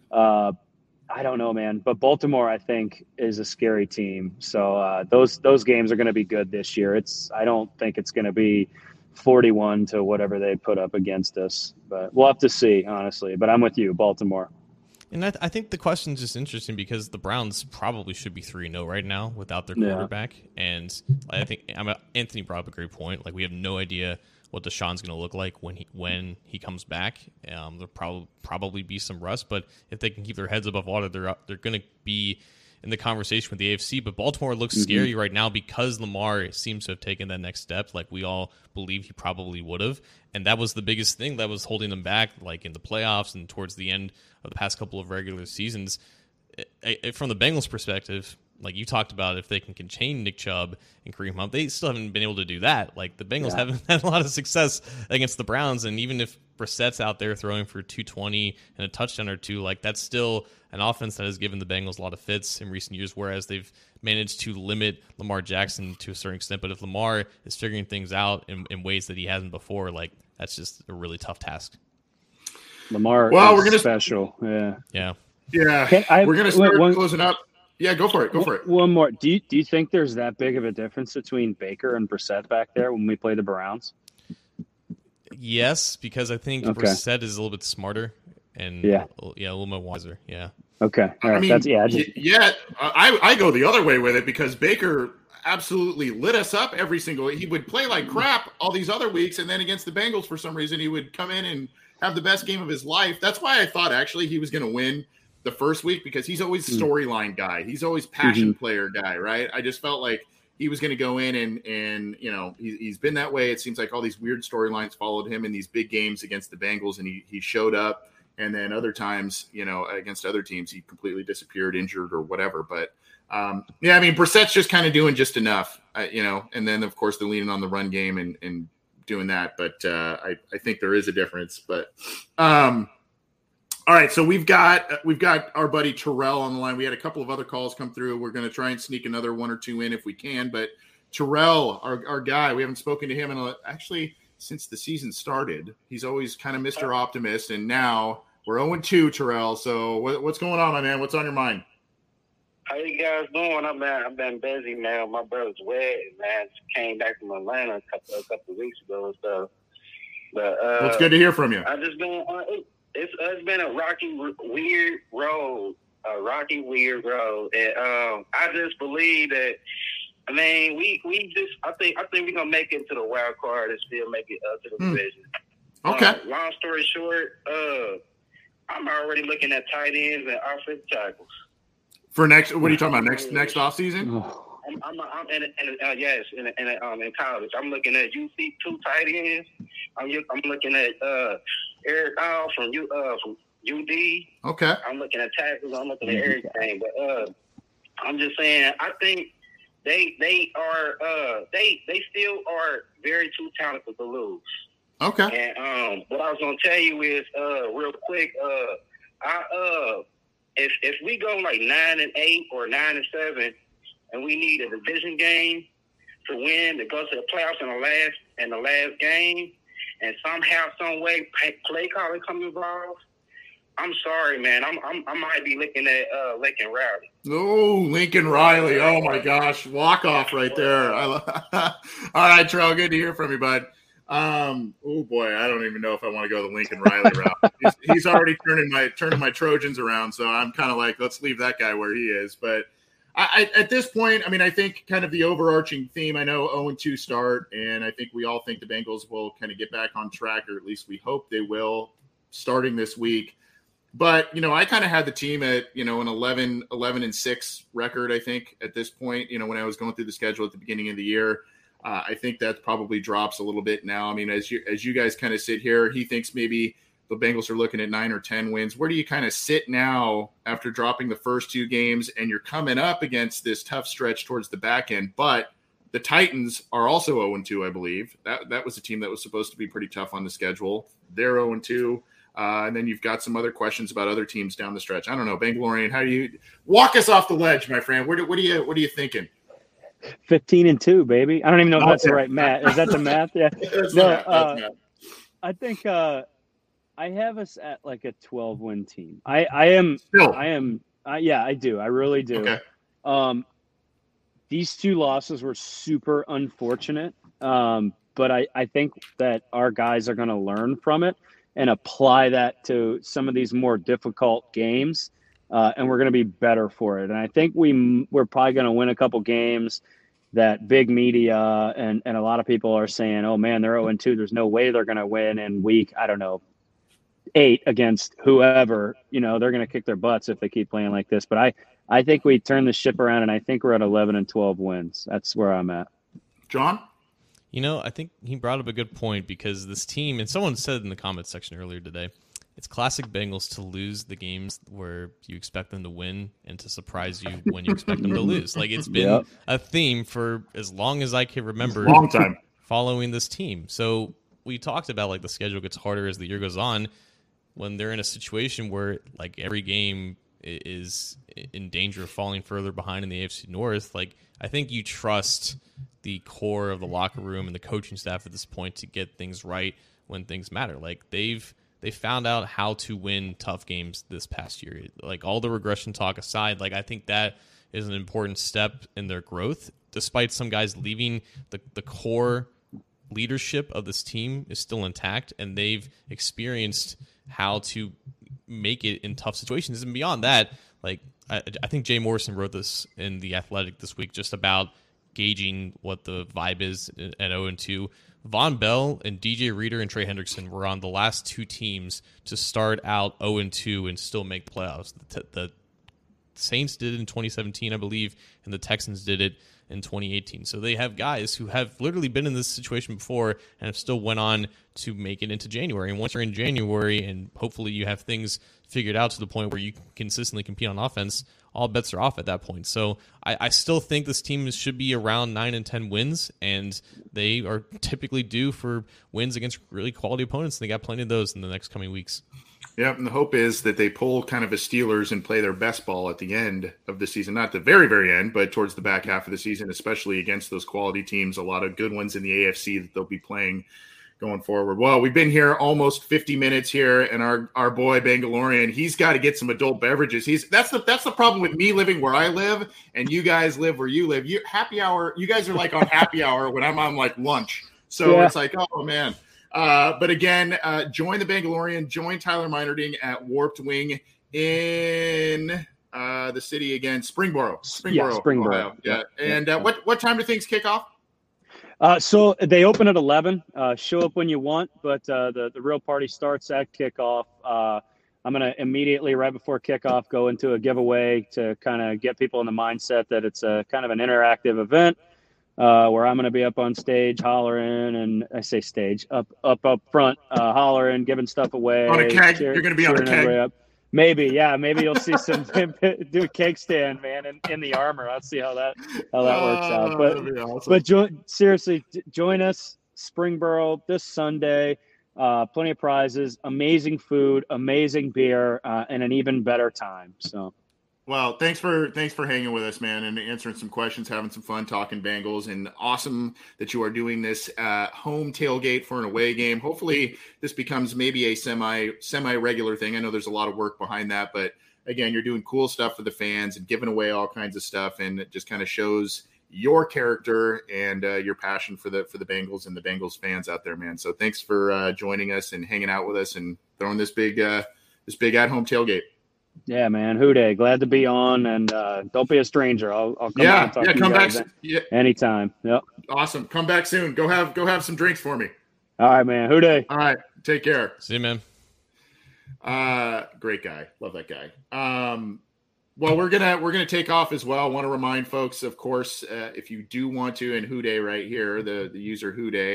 D: I don't know, man. But Baltimore, I think, is a scary team. So those games are going to be good this year. I don't think it's going to be 41 to whatever they put up against us, but we'll have to see, honestly. But I'm with you, Baltimore.
C: And I think the question is just interesting because the Browns probably should be 3-0 right now without their quarterback. And I think Anthony brought up a great point. Like, we have no idea what Deshaun's going to look like when he comes back. There'll probably be some rust, but if they can keep their heads above water, they're going to be in the conversation with the AFC. But Baltimore looks scary right now because Lamar seems to have taken that next step, like we all believe he probably would have. And that was the biggest thing that was holding them back, like in the playoffs and towards the end of the past couple of regular seasons. From the Bengals' perspective, like you talked about, if they can contain Nick Chubb and Kareem Hunt, they still haven't been able to do that. Like the Bengals haven't had a lot of success against the Browns, and even if Brissett's out there throwing for 220 and a touchdown or two, like that's still an offense that has given the Bengals a lot of fits in recent years, whereas they've managed to limit Lamar Jackson to a certain extent. But if Lamar is figuring things out in ways that he hasn't before, like that's just a really tough task.
D: Lamar is special. Yeah.
B: We're going to start closing up. Yeah, go for it.
D: One more. Do you think there's that big of a difference between Baker and Brissett back there when we play the
C: Yes, because I think Brissett is a little bit smarter and a little more wiser. Yeah.
D: Okay. All right.
B: I mean, I go the other way with it because Baker absolutely lit us up every single week. He would play like crap all these other weeks, and then against the Bengals, for some reason, he would come in and have the best game of his life. That's why I thought actually he was going to win the first week, because he's always storyline guy. He's always passion player guy, right? I just felt like he was going to go in and you know, he's been that way. It seems like all these weird storylines followed him in these big games against the Bengals, and he showed up. And then other times, you know, against other teams, he completely disappeared, injured or whatever. But I mean, Brissett's just kind of doing just enough, you know, and then of course they're leaning on the run game and doing that. But I think there is a difference, but all right, so we've got our buddy Terrell on the line. We had a couple of other calls come through. We're going to try and sneak another one or two in if we can. But Terrell, our guy, we haven't spoken to him actually since the season started. He's always kind of Mr. Optimist, and now we're 0-2, Terrell. So what's going on, my man? What's on your mind?
K: How you guys doing? I've been busy, man. My brother's wedding, man. Just came back from Atlanta a couple of weeks ago and stuff. But
B: it's good to hear from you.
K: I just been. It's been a rocky, weird road. And I just believe that. I mean, I think we're gonna make it to the wild card and still make it up to the division.
B: Okay.
K: Long story short, I'm already looking at tight ends and offensive tackles
B: for next. What are you talking about? Next off season?
K: I'm in college. I'm looking at UC 2 tight ends. I'm looking at Eric Al from UD.
B: Okay.
K: I'm looking at tackles. I'm looking at everything. But I'm just saying, I think they still are very too talented to lose.
B: Okay.
K: And what I was gonna tell you is real quick, if we go like 9-8 or 9-7, and we need a division game to win, to go to the playoffs in the last game, and somehow, some way, play calling come involved, I'm sorry, man. I might be looking at Lincoln Riley.
B: Oh, Lincoln Riley. Oh, my gosh. Walk off right there. All right, Terrell. Good to hear from you, bud. Oh, boy. I don't even know if I want to go the Lincoln Riley route. He's already turning my Trojans around, so I'm kind of like, let's leave that guy where he is. But at this point, I mean, I think kind of the overarching theme, I know 0-2 start, and I think we all think the Bengals will kind of get back on track, or at least we hope they will, starting this week. But, you know, I kind of had the team at, you know, an 11-6 record, I think, at this point, you know, when I was going through the schedule at the beginning of the year. I think that probably drops a little bit now. I mean, as you guys kind of sit here, he thinks maybe the Bengals are looking at 9 or 10 wins. Where do you kind of sit now after dropping the first two games, and you're coming up against this tough stretch towards the back end? But the Titans are also 0-2, I believe. That was a team that was supposed to be pretty tough on the schedule. They're 0-2. And then you've got some other questions about other teams down the stretch. I don't know, Bangalorean, how do you walk us off the ledge, my friend? What are you thinking?
D: 15-2, baby. I don't even know if that's the right math. Is that the math? Yeah.
B: No,
D: I think I have us at like a 12-win team. I do. I really do.
B: Okay.
D: These two losses were super unfortunate, but I think that our guys are going to learn from it and apply that to some of these more difficult games, and we're going to be better for it. And I think we're probably going to win a couple games that big media and a lot of people are saying, oh man, they're 0-2. There's no way they're going to win in week, I don't know, 8 against whoever. You know, they're going to kick their butts if they keep playing like this. But I think we turn the ship around, and I think we're at 11 and 12 wins. That's where I'm at.
B: John?
C: You know, I think he brought up a good point, because this team, and someone said in the comments section earlier today, it's classic Bengals to lose the games where you expect them to win and to surprise you when you expect them to lose. Like, it's been a theme for as long as I can remember.
B: Long time.
C: Following this team. So we talked about, like, the schedule gets harder as the year goes on, when they're in a situation where, like, every game is in danger of falling further behind in the AFC North. Like, I think you trust the core of the locker room and the coaching staff at this point to get things right when things matter. Like, they found out how to win tough games this past year. Like, all the regression talk aside, like, I think that is an important step in their growth. Despite some guys leaving, the core leadership of this team is still intact, and they've experienced how to make it in tough situations. And beyond that, like, I think Jay Morrison wrote this in The Athletic this week, just about gauging what the vibe is at 0-2. Von Bell and DJ Reader and Trey Hendrickson were on the last 2 teams to start out 0-2 and still make the playoffs. The Saints did it in 2017, I believe, and the Texans did it in 2018. So they have guys who have literally been in this situation before and have still went on to make it into January. And once you're in January and hopefully you have things figured out to the point where you can consistently compete on offense, all bets are off at that point. So I still think this team should be around 9 and 10 wins, and they are typically due for wins against really quality opponents. And they got plenty of those in the next coming weeks.
B: Yep, and the hope is that they pull kind of a Steelers and play their best ball at the end of the season. Not the very, very end, but towards the back half of the season, especially against those quality teams. A lot of good ones in the AFC that they'll be playing going forward. Well, we've been here almost 50 minutes here, and our boy Bangalorian, he's got to get some adult beverages. That's the problem with me living where I live, and you guys live where you live. Happy hour, you guys are like on happy hour when I'm on like lunch. So It's like, oh man. But again, join the Bangalorian, join Tyler Meinerding at Warped Wing in the city again, Springboro, Ohio. Yeah. And what time do things kick off?
D: So they open at 11. Show up when you want, but the real party starts at kickoff. I'm going to immediately, right before kickoff, go into a giveaway to kind of get people in the mindset that it's a kind of an interactive event. Where I'm going to be up on stage hollering, and I say stage, up front, hollering, giving stuff away.
B: On a keg? You're going to be on a keg?
D: Maybe, yeah. Maybe you'll see some do a cake stand, man, in the armor. I'll see how that works out. But awesome. Seriously, join us, Springboro, this Sunday. Plenty of prizes, amazing food, amazing beer, and an even better time. So.
B: Well, thanks for hanging with us, man, and answering some questions, having some fun, talking Bengals, and awesome that you are doing this home tailgate for an away game. Hopefully this becomes maybe a semi-regular thing. I know there's a lot of work behind that, but again, you're doing cool stuff for the fans and giving away all kinds of stuff, and it just kind of shows your character and your passion for the Bengals and the Bengals fans out there, man. So thanks for joining us and hanging out with us and throwing this big at-home tailgate.
D: Yeah, man. Houday, glad to be on, and don't be a stranger. I'll come on and talk to you guys anytime. Yep.
B: Awesome. Come back soon. Go have some drinks for me.
D: All right, man. Houday.
B: All right. Take care.
C: See you, man.
B: Great guy. Love that guy. Well, we're gonna take off as well. I want to remind folks, of course, if you do want to, and Houday right here, the user Houday,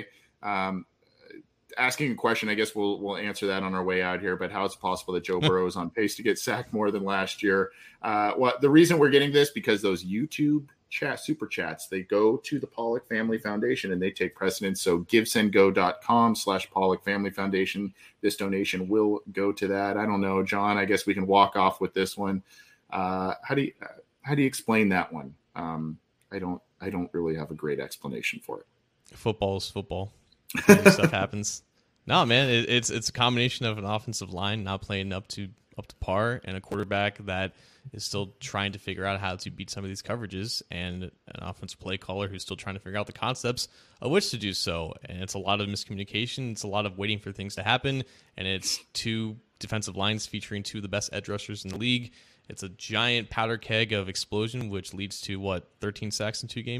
B: asking a question, I guess we'll answer that on our way out here, but how is it possible that Joe Burrow is on pace to get sacked more than last year? The reason we're getting this, because those YouTube super chats, they go to the Pollock Family Foundation and they take precedence. So givesendgo.com/Pollock Family Foundation. This donation will go to that. I don't know, John, I guess we can walk off with this one. How do you explain that one? I don't really have a great explanation for it.
C: Football is football. Stuff happens. No, man, it's a combination of an offensive line not playing up to par and a quarterback that is still trying to figure out how to beat some of these coverages, and an offensive play caller who's still trying to figure out the concepts of which to do so. And it's a lot of miscommunication. It's a lot of waiting for things to happen, and it's 2 defensive lines featuring 2 of the best edge rushers in the league. It's a giant powder keg of explosion, which leads to 13 sacks in 2 games.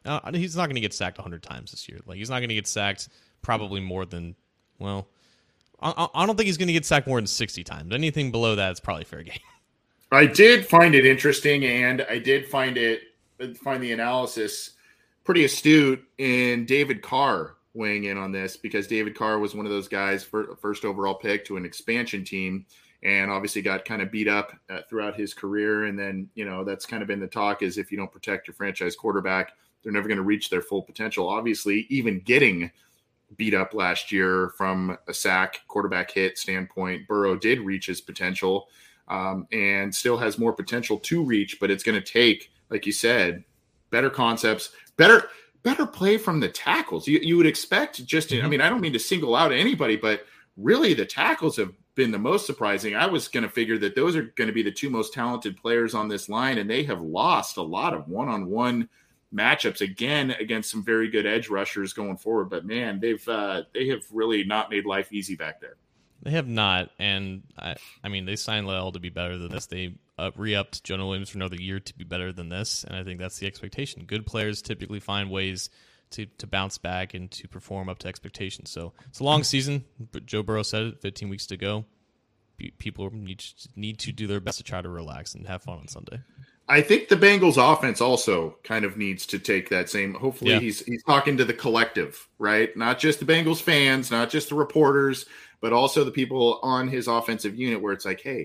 C: He's not going to get sacked 100 times this year. Like, he's not going to get sacked probably more than, well, I don't think he's going to get sacked more than 60 times. Anything below that is probably fair game.
B: I did find it interesting, and I did find the analysis pretty astute in David Carr weighing in on this, because David Carr was one of those guys, first overall pick to an expansion team, and obviously got kind of beat up throughout his career. And then, that's kind of been the talk, is if you don't protect your franchise quarterback, they're never going to reach their full potential. Obviously, even getting beat up last year from a sack, quarterback hit standpoint, Burrow did reach his potential, and still has more potential to reach, but it's going to take, like you said, better concepts, better play from the tackles. You would expect I don't mean to single out anybody, but really the tackles have been the most surprising. I was going to figure that those are going to be the two most talented players on this line, and they have lost a lot of one-on-one matchups again against some very good edge rushers going forward. But man, they have really not made life easy back there.
C: They have not, and I mean, they signed Lyle to be better than this. They re-upped Jonah Williams for another year to be better than this, and I think that's the expectation. Good players typically find ways to bounce back and to perform up to expectations. So it's a long season, but Joe Burrow said it, 15 weeks to go. People need to do their best to try to relax and have fun on Sunday.
B: I think the Bengals offense also kind of needs to take that same. Hopefully, he's talking to the collective, right? Not just the Bengals fans, not just the reporters, but also the people on his offensive unit, where it's like, hey,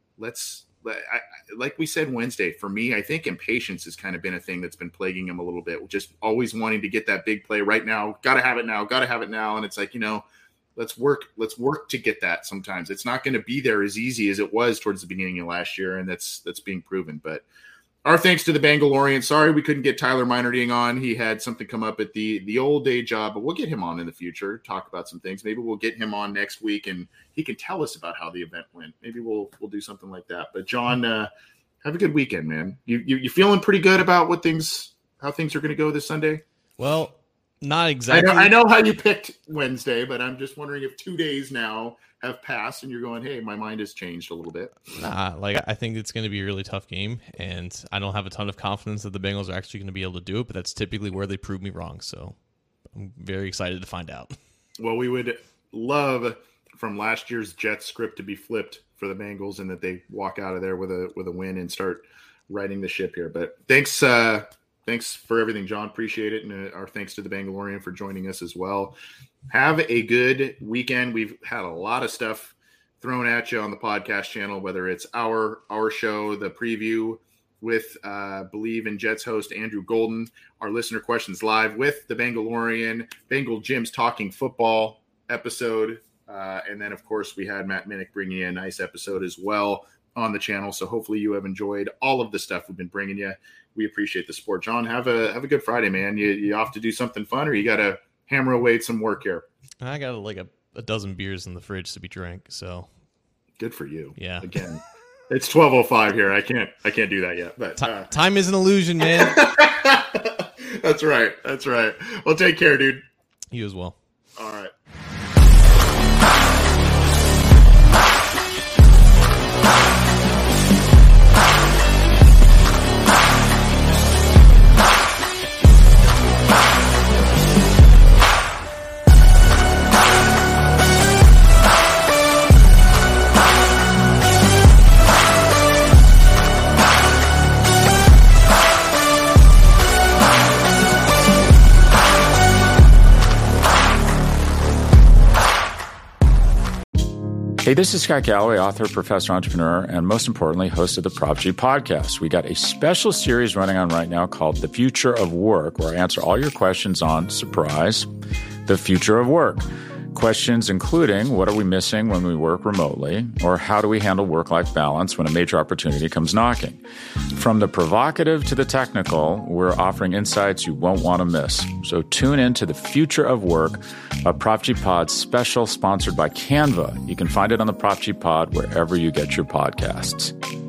B: like we said Wednesday, for me, I think impatience has kind of been a thing that's been plaguing him a little bit. Just always wanting to get that big play right now. Got to have it now. And it's like, let's work to get that. Sometimes it's not going to be there as easy as it was towards the beginning of last year. And that's being proven. But our thanks to the Bangalorean. Sorry we couldn't get Tyler Meinerding on. He had something come up at the old day job, but we'll get him on in the future, talk about some things. Maybe we'll get him on next week and he can tell us about how the event went. Maybe we'll do something like that. But John, have a good weekend, man. You feeling pretty good about how things are going to go this Sunday?
C: Well, not exactly.
B: I know how you picked Wednesday, but I'm just wondering if 2 days now have passed and you're going, hey, my mind has changed a little bit.
C: I think it's going to be a really tough game, and I don't have a ton of confidence that the Bengals are actually going to be able to do it, but that's typically where they prove me wrong. So I'm very excited to find out.
B: Well, we would love from last year's Jets script to be flipped for the Bengals and that they walk out of there with a win and start righting the ship here. But thanks for everything, John. Appreciate it. And our thanks to the Bangalorean for joining us as well. Have a good weekend. We've had a lot of stuff thrown at you on the podcast channel, whether it's our show, the preview with Believe in Jets host Andrew Golden, our listener questions live with the Bangalorean, Bengal Jim's Talking Football episode. And then, of course, we had Matt Minnick bringing you a nice episode as well on the channel. So hopefully you have enjoyed all of the stuff we've been bringing you. We appreciate the support. John, have a good Friday, man. You off to do something fun, or you got to hammer away at some work here?
C: I got like a dozen beers in the fridge to be drank. So
B: good for you.
C: Yeah.
B: Again, it's 12:05 here. I can't do that yet. But
C: time is an illusion, man.
B: That's right. Well, take care, dude.
C: You as well.
B: All right.
A: Hey, this is Scott Galloway, author, professor, entrepreneur, and most importantly, host of the Prop G podcast. We got a special series running on right now called The Future of Work, where I answer all your questions on, surprise, the future of work. Questions including, what are we missing when we work remotely? Or how do we handle work-life balance when a major opportunity comes knocking? From the provocative to the technical, we're offering insights you won't want to miss. So tune in to The Future of Work, a Prop G Pod special sponsored by Canva. You can find it on the Prop G Pod wherever you get your podcasts.